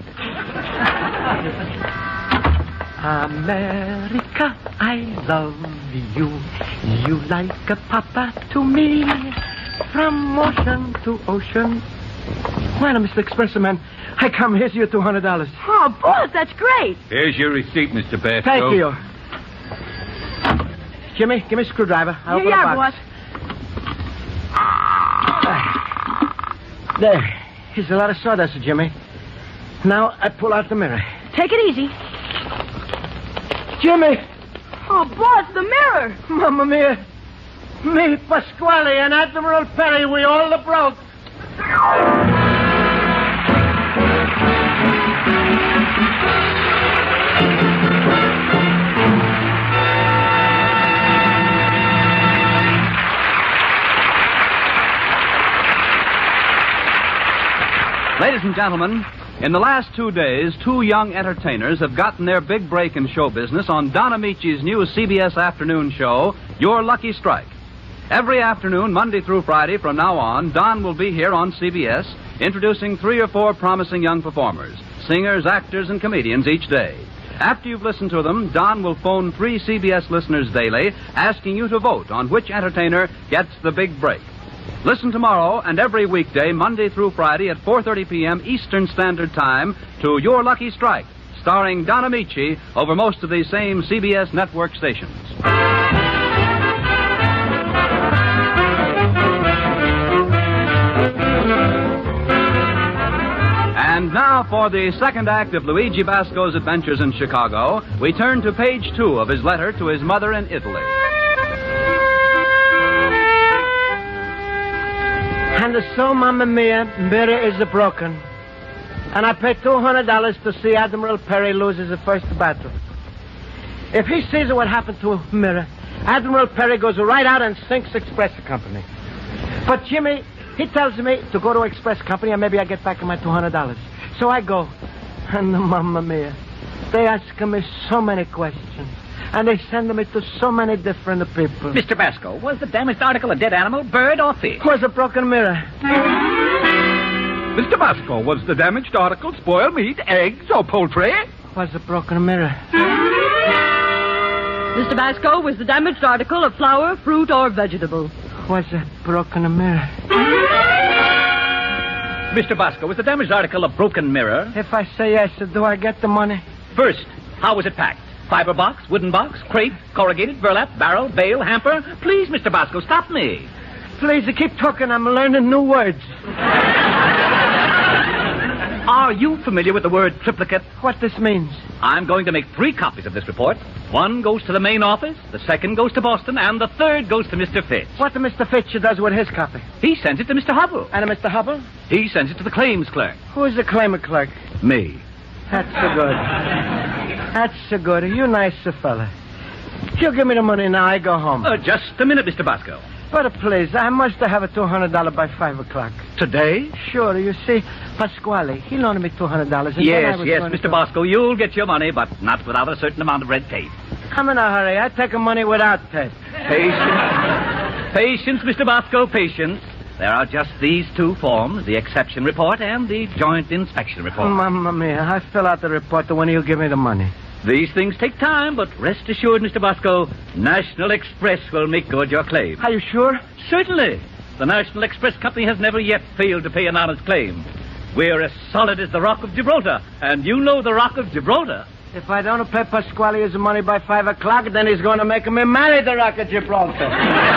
America, I love you. You like a papa to me. From ocean to ocean. Well, Mister Expressman, I come. Here's your two hundred dollars. Oh, boss, that's great. Here's your receipt, Mister Basco. Thank you. Jimmy, give me a screwdriver. I'll Here you open are, the box. boss. There. Here's a lot of sawdust, Jimmy. Now I pull out the mirror. Take it easy. Jimmy! Oh, boss, the mirror. Mamma mia. Me, Pasquale, and Admiral Perry, we all are broke. Ladies and gentlemen, in the last two days, two young entertainers have gotten their big break in show business on Don Amici's new C B S afternoon show, Your Lucky Strike. Every afternoon, Monday through Friday, from now on, Don will be here on C B S, introducing three or four promising young performers, singers, actors, and comedians each day. After you've listened to them, Don will phone three C B S listeners daily, asking you to vote on which entertainer gets the big break. Listen tomorrow and every weekday, Monday through Friday at four thirty p.m. Eastern Standard Time to Your Lucky Strike, starring Don Amici over most of these same C B S network stations. And now for the second act of Luigi Basco's adventures in Chicago, we turn to page two of his letter to his mother in Italy. And so, Mamma Mia, mirror is broken. And I pay two hundred dollars to see Admiral Perry loses the first battle. If he sees what happened to Mirror, Admiral Perry goes right out and sinks Express Company. But Jimmy, he tells me to go to Express Company and maybe I get back my two hundred dollars. So I go. And Mamma Mia, they ask me so many questions. And they send me to so many different people. Mister Basco, was the damaged article a dead animal, bird, or fish? Was a broken mirror. Mister Basco, was the damaged article spoiled meat, eggs, or poultry? Was a broken mirror. Mister Basco, was the damaged article a flower, fruit, or vegetable? Was a broken mirror. Mister Basco, was the damaged article a broken mirror? If I say yes, do I get the money? First, how was it packed? Fiber box, wooden box, crate, corrugated, burlap, barrel, bale, hamper? Please, Mister Basco, stop me. Please, you keep talking. I'm learning new words. Are you familiar with the word triplicate? What this means? I'm going to make three copies of this report. One goes to the main office, the second goes to Boston, and the third goes to Mister Fitch. What the Mister Fitch does with his copy? He sends it to Mister Hubble. And Mister Hubble? He sends it to the claims clerk. Who is the claimant clerk? Me. That's so good. That's so good. You nice fella. You give me the money now, I go home. Uh, just a minute, Mister Basco. But uh, please, I must have a two hundred dollars by five o'clock. Today? Sure. You see, Pasquale, he loaned me two hundred dollars. Yes, yes, Mister Basco, you'll get your money, but not without a certain amount of red tape. I'm in a hurry. I take the money without tape. Patience. Patience, Mister Basco, patience. There are just these two forms, the exception report and the joint inspection report. Mamma mia, I fill out the report when you give me the money. These things take time, but rest assured, Mister Basco, National Express will make good your claim. Are you sure? Certainly. The National Express Company has never yet failed to pay an honest claim. We're as solid as the Rock of Gibraltar, and you know the Rock of Gibraltar. If I don't pay Pasquale his money by five o'clock, then he's going to make me marry the Rock of Gibraltar.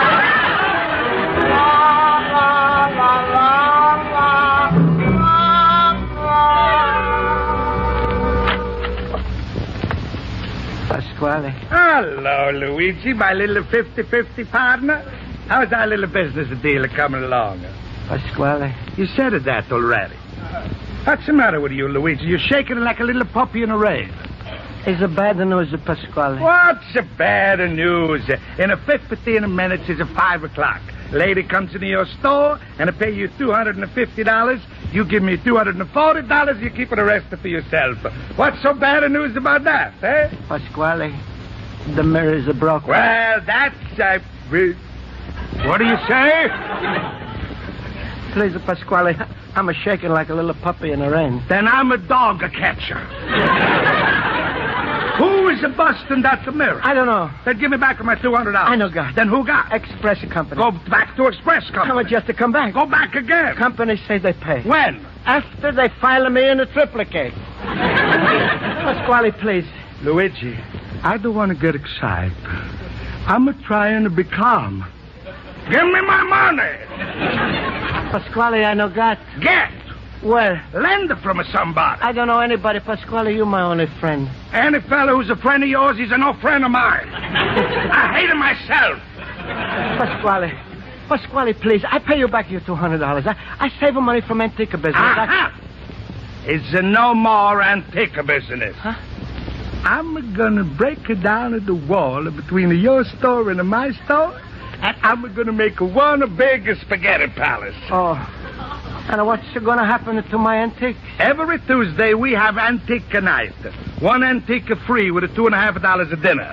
Pasquale. Hello, Luigi, my little fifty-fifty partner. How's our little business deal coming along? Pasquale. You said it that already. What's the matter with you, Luigi? You're shaking like a little puppy in a rave. It's a bad news, Pasquale. What's the bad news? In a fifteen minutes is a five o'clock. Lady comes into your store and I pay you two hundred fifty dollars. You give me two hundred forty dollars. You keep the rest for yourself. What's so bad news about that, eh? Pasquale, the mirrors are broken. Well, that's... Uh, what do you say? Please, Pasquale, I'm a shaking like a little puppy in the rain. Then I'm a dog catcher. Who is the busting that the mirror? I don't know. Then give me back my two hundred dollars. I know, God. Then who got? Express Company. Go back to Express Company. How much just to come back? Go back again. Company say they pay. When? After they file me in a triplicate. Pasquale, please. Luigi, I don't want to get excited. I'm trying to be calm. Give me my money. Pasquale, I know God. Get. Where? Lend it from somebody. I don't know anybody. Pasquale, you're my only friend. Any fellow who's a friend of yours, he's a no friend of mine. I hate him myself. Pasquale. Pasquale, please. I pay you back your two hundred dollars. I, I save money from Antica business. Uh-huh. I... It's a no more Antica business. Huh? I'm gonna break it down at the wall between your store and my store, and I'm gonna make one big spaghetti palace. Oh. And what's going to happen to my antique? Every Tuesday we have antique night. One antique free with a two and a half dollars a dinner.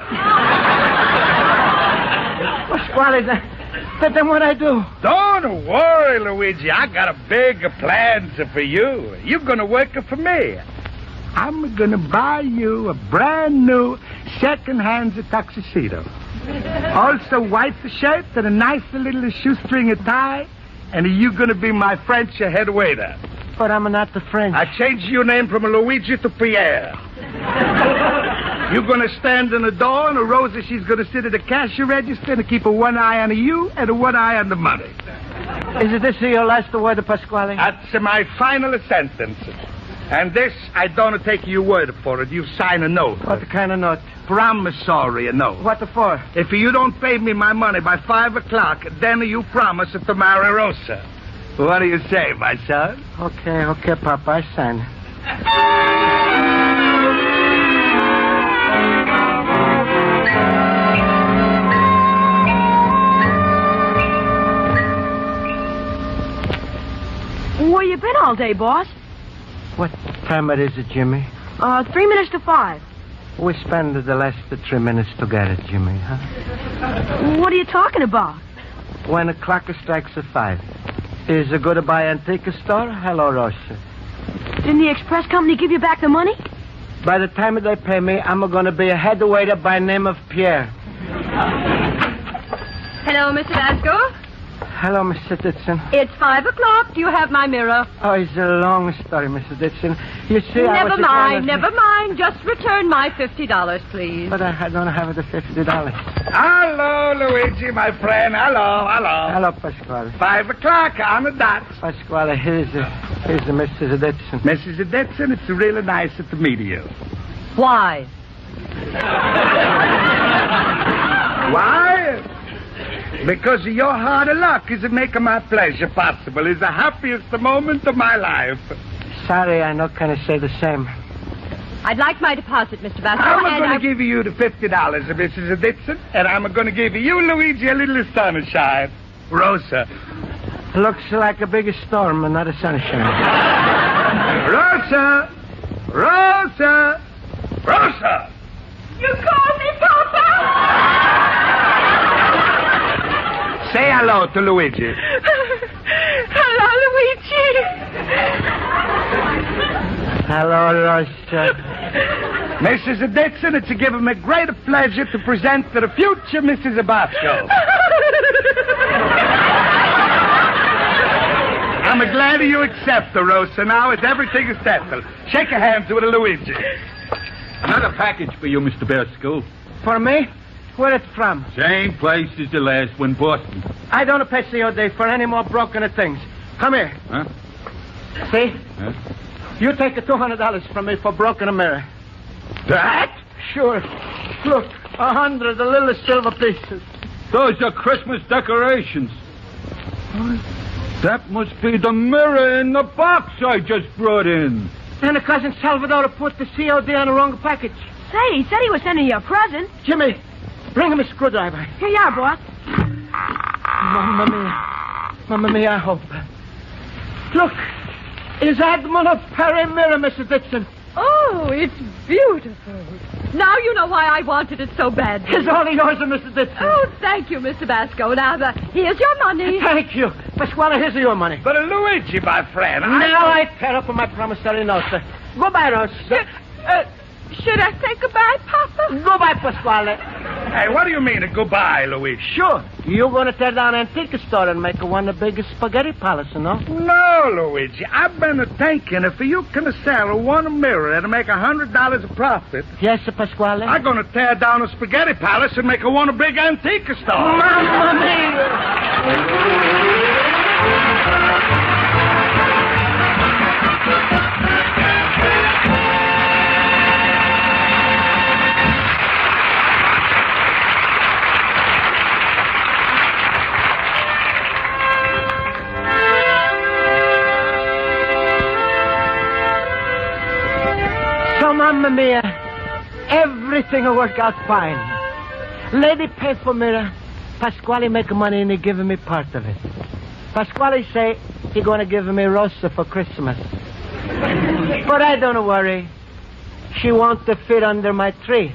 Pasquale, then, then what I do? Don't worry, Luigi. I got a big plans for you. You're going to work for me. I'm going to buy you a brand new second-hand tuxedo. Also white shirt and a nice little shoestring tie. And you're going to be my French head waiter. But I'm not the French. I changed your name from Luigi to Pierre. You're going to stand in the door, and Rosa, she's going to sit at the cash register and keep a one eye on you and a one eye on the money. Is it this your last word, Pasquale? That's my final sentence. And this, I don't take your word for it. You sign a note. What kind of note? Promissory note. What for? If you don't pay me my money by five o'clock, then you promise to marry Rosa. What do you say, my son? Okay, okay, Papa, I sign. Where you been all day, boss? What time it is it, Jimmy? Uh, three minutes to five. We spend the last three minutes together, Jimmy, huh? What are you talking about? When the clock strikes at five. Is a goodbye antique store? Hello, Rosa. Didn't the express company give you back the money? By the time they pay me, I'm going to be a head waiter by name of Pierre. Hello, Mister Vasco. Hello, Mister Ditson. It's five o'clock. Do you have my mirror? Oh, it's a long story, Mister Ditson. You see, never I was... mind, never mind. Just return my fifty dollars, please. But I don't have the fifty dollars. Hello, Luigi, my friend. Hello, hello. Hello, Pasquale. Five o'clock on the dot. Pasquale, here's, uh, here's uh, Missus Ditson. Missus Ditson, it's really nice to meet you. Why? Why? Because your hard luck is making my pleasure possible. It's the happiest moment of my life. Sorry, I not going to say the same. I'd like my deposit, Mister Vasco. I'm going to I... give you the fifty dollars, Missus Ditson, and I'm going to give you, Luigi, a little sunshine. Rosa. Looks like a big storm and not a sunshine. Rosa! Rosa! Rosa! You called me, Papa! Say hello to Luigi. Hello, Luigi. Hello, Rosa. Missus Ditson, it's given me great pleasure to present to the future Missus Basco. I'm glad you accept the Rosa now as everything is settled. Shake your hands with Luigi. Another package for you, Mister Basco. For me? Where it's from? Same place as the last one, Boston. I don't pay your day for any more broken things. Come here. Huh? See? Huh? You take two hundred dollars from me for broken mirror. That? Sure. Look, a hundred little silver pieces. Those are Christmas decorations. That must be the mirror in the box I just brought in. And the cousin Salvador put the C O D on the wrong package. Say, he said he was sending you a present. Jimmy, bring him a screwdriver. Here you are, boss. Mamma mia. Mamma mia, I hope. Look, is Admiral Perry mirror, Missus Dixon. Oh, it's beautiful. Now you know why I wanted it so bad. It's only yours, Missus Dixon. Oh, thank you, Mister Basco. Now, the, here's your money. Thank you. Pasquale, here's your money. But Luigi, my friend, I... Now I tear up my promissory note, sir. Goodbye, Rose. Uh, should I say goodbye, Papa? Goodbye, Pasquale. Hey, what do you mean, a goodbye, Luigi? Sure. You're going to tear down an antique store and make one of the biggest spaghetti palace, no? No, Luigi. I've been thinking if you can sell one mirror and make a hundred dollars a profit. Yes, sir, Pasquale. I'm going to tear down a spaghetti palace and make a one a big antique store. Mamma mia! Mamma mia, everything will work out fine. Lady pay for mirror. Pasquale make money and he giving me part of it. Pasquale say he gonna give me Rosa for Christmas. But I don't worry. She won't fit under my tree.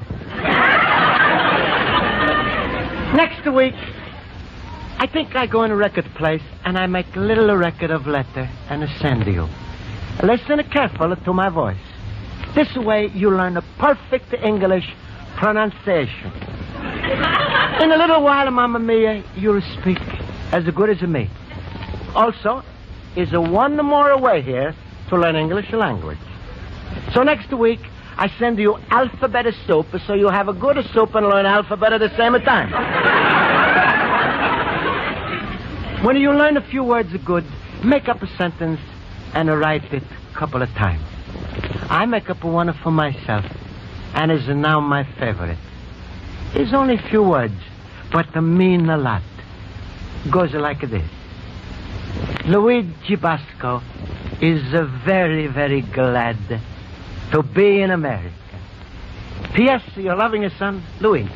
Next week, I think I go in a record place and I make a little record of letter and I send you. Listen carefully to my voice. This way you learn a perfect English pronunciation. In a little while, Mamma Mia, you'll speak as good as me. Also, is a one more way here to learn English language. So next week, I send you alphabet soup so you have a good soup and learn alphabet at the same time. When you learn a few words good, make up a sentence and write it a couple of times. I make up one for myself, and is now my favorite. It's only a few words, but they mean a lot. Goes like this. Luigi Basco is very, very glad to be in America. P S. Your loving son, Luigi.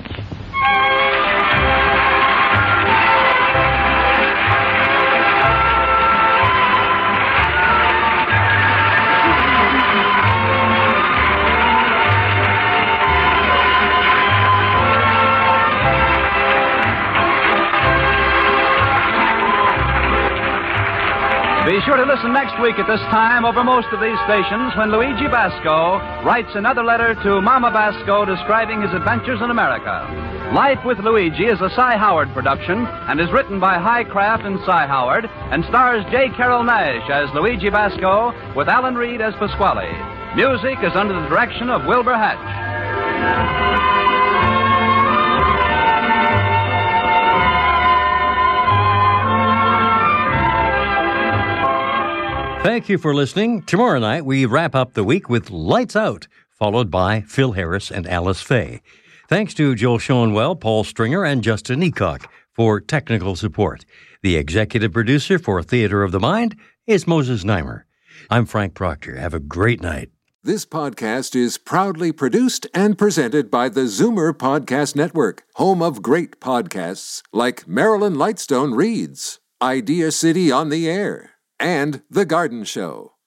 Be sure to listen next week at this time over most of these stations when Luigi Basco writes another letter to Mama Basco describing his adventures in America. Life with Luigi is a Cy Howard production and is written by High Craft and Cy Howard and stars J. Carroll Nash as Luigi Basco with Alan Reed as Pasquale. Music is under the direction of Wilbur Hatch. Thank you for listening. Tomorrow night, we wrap up the week with Lights Out, followed by Phil Harris and Alice Faye. Thanks to Joel Schoenwell, Paul Stringer, and Justin Eacock for technical support. The executive producer for Theater of the Mind is Moses Neimer. I'm Frank Proctor. Have a great night. This podcast is proudly produced and presented by the Zoomer Podcast Network, home of great podcasts like Marilyn Lightstone Reads, Idea City on the Air, and The Garden Show.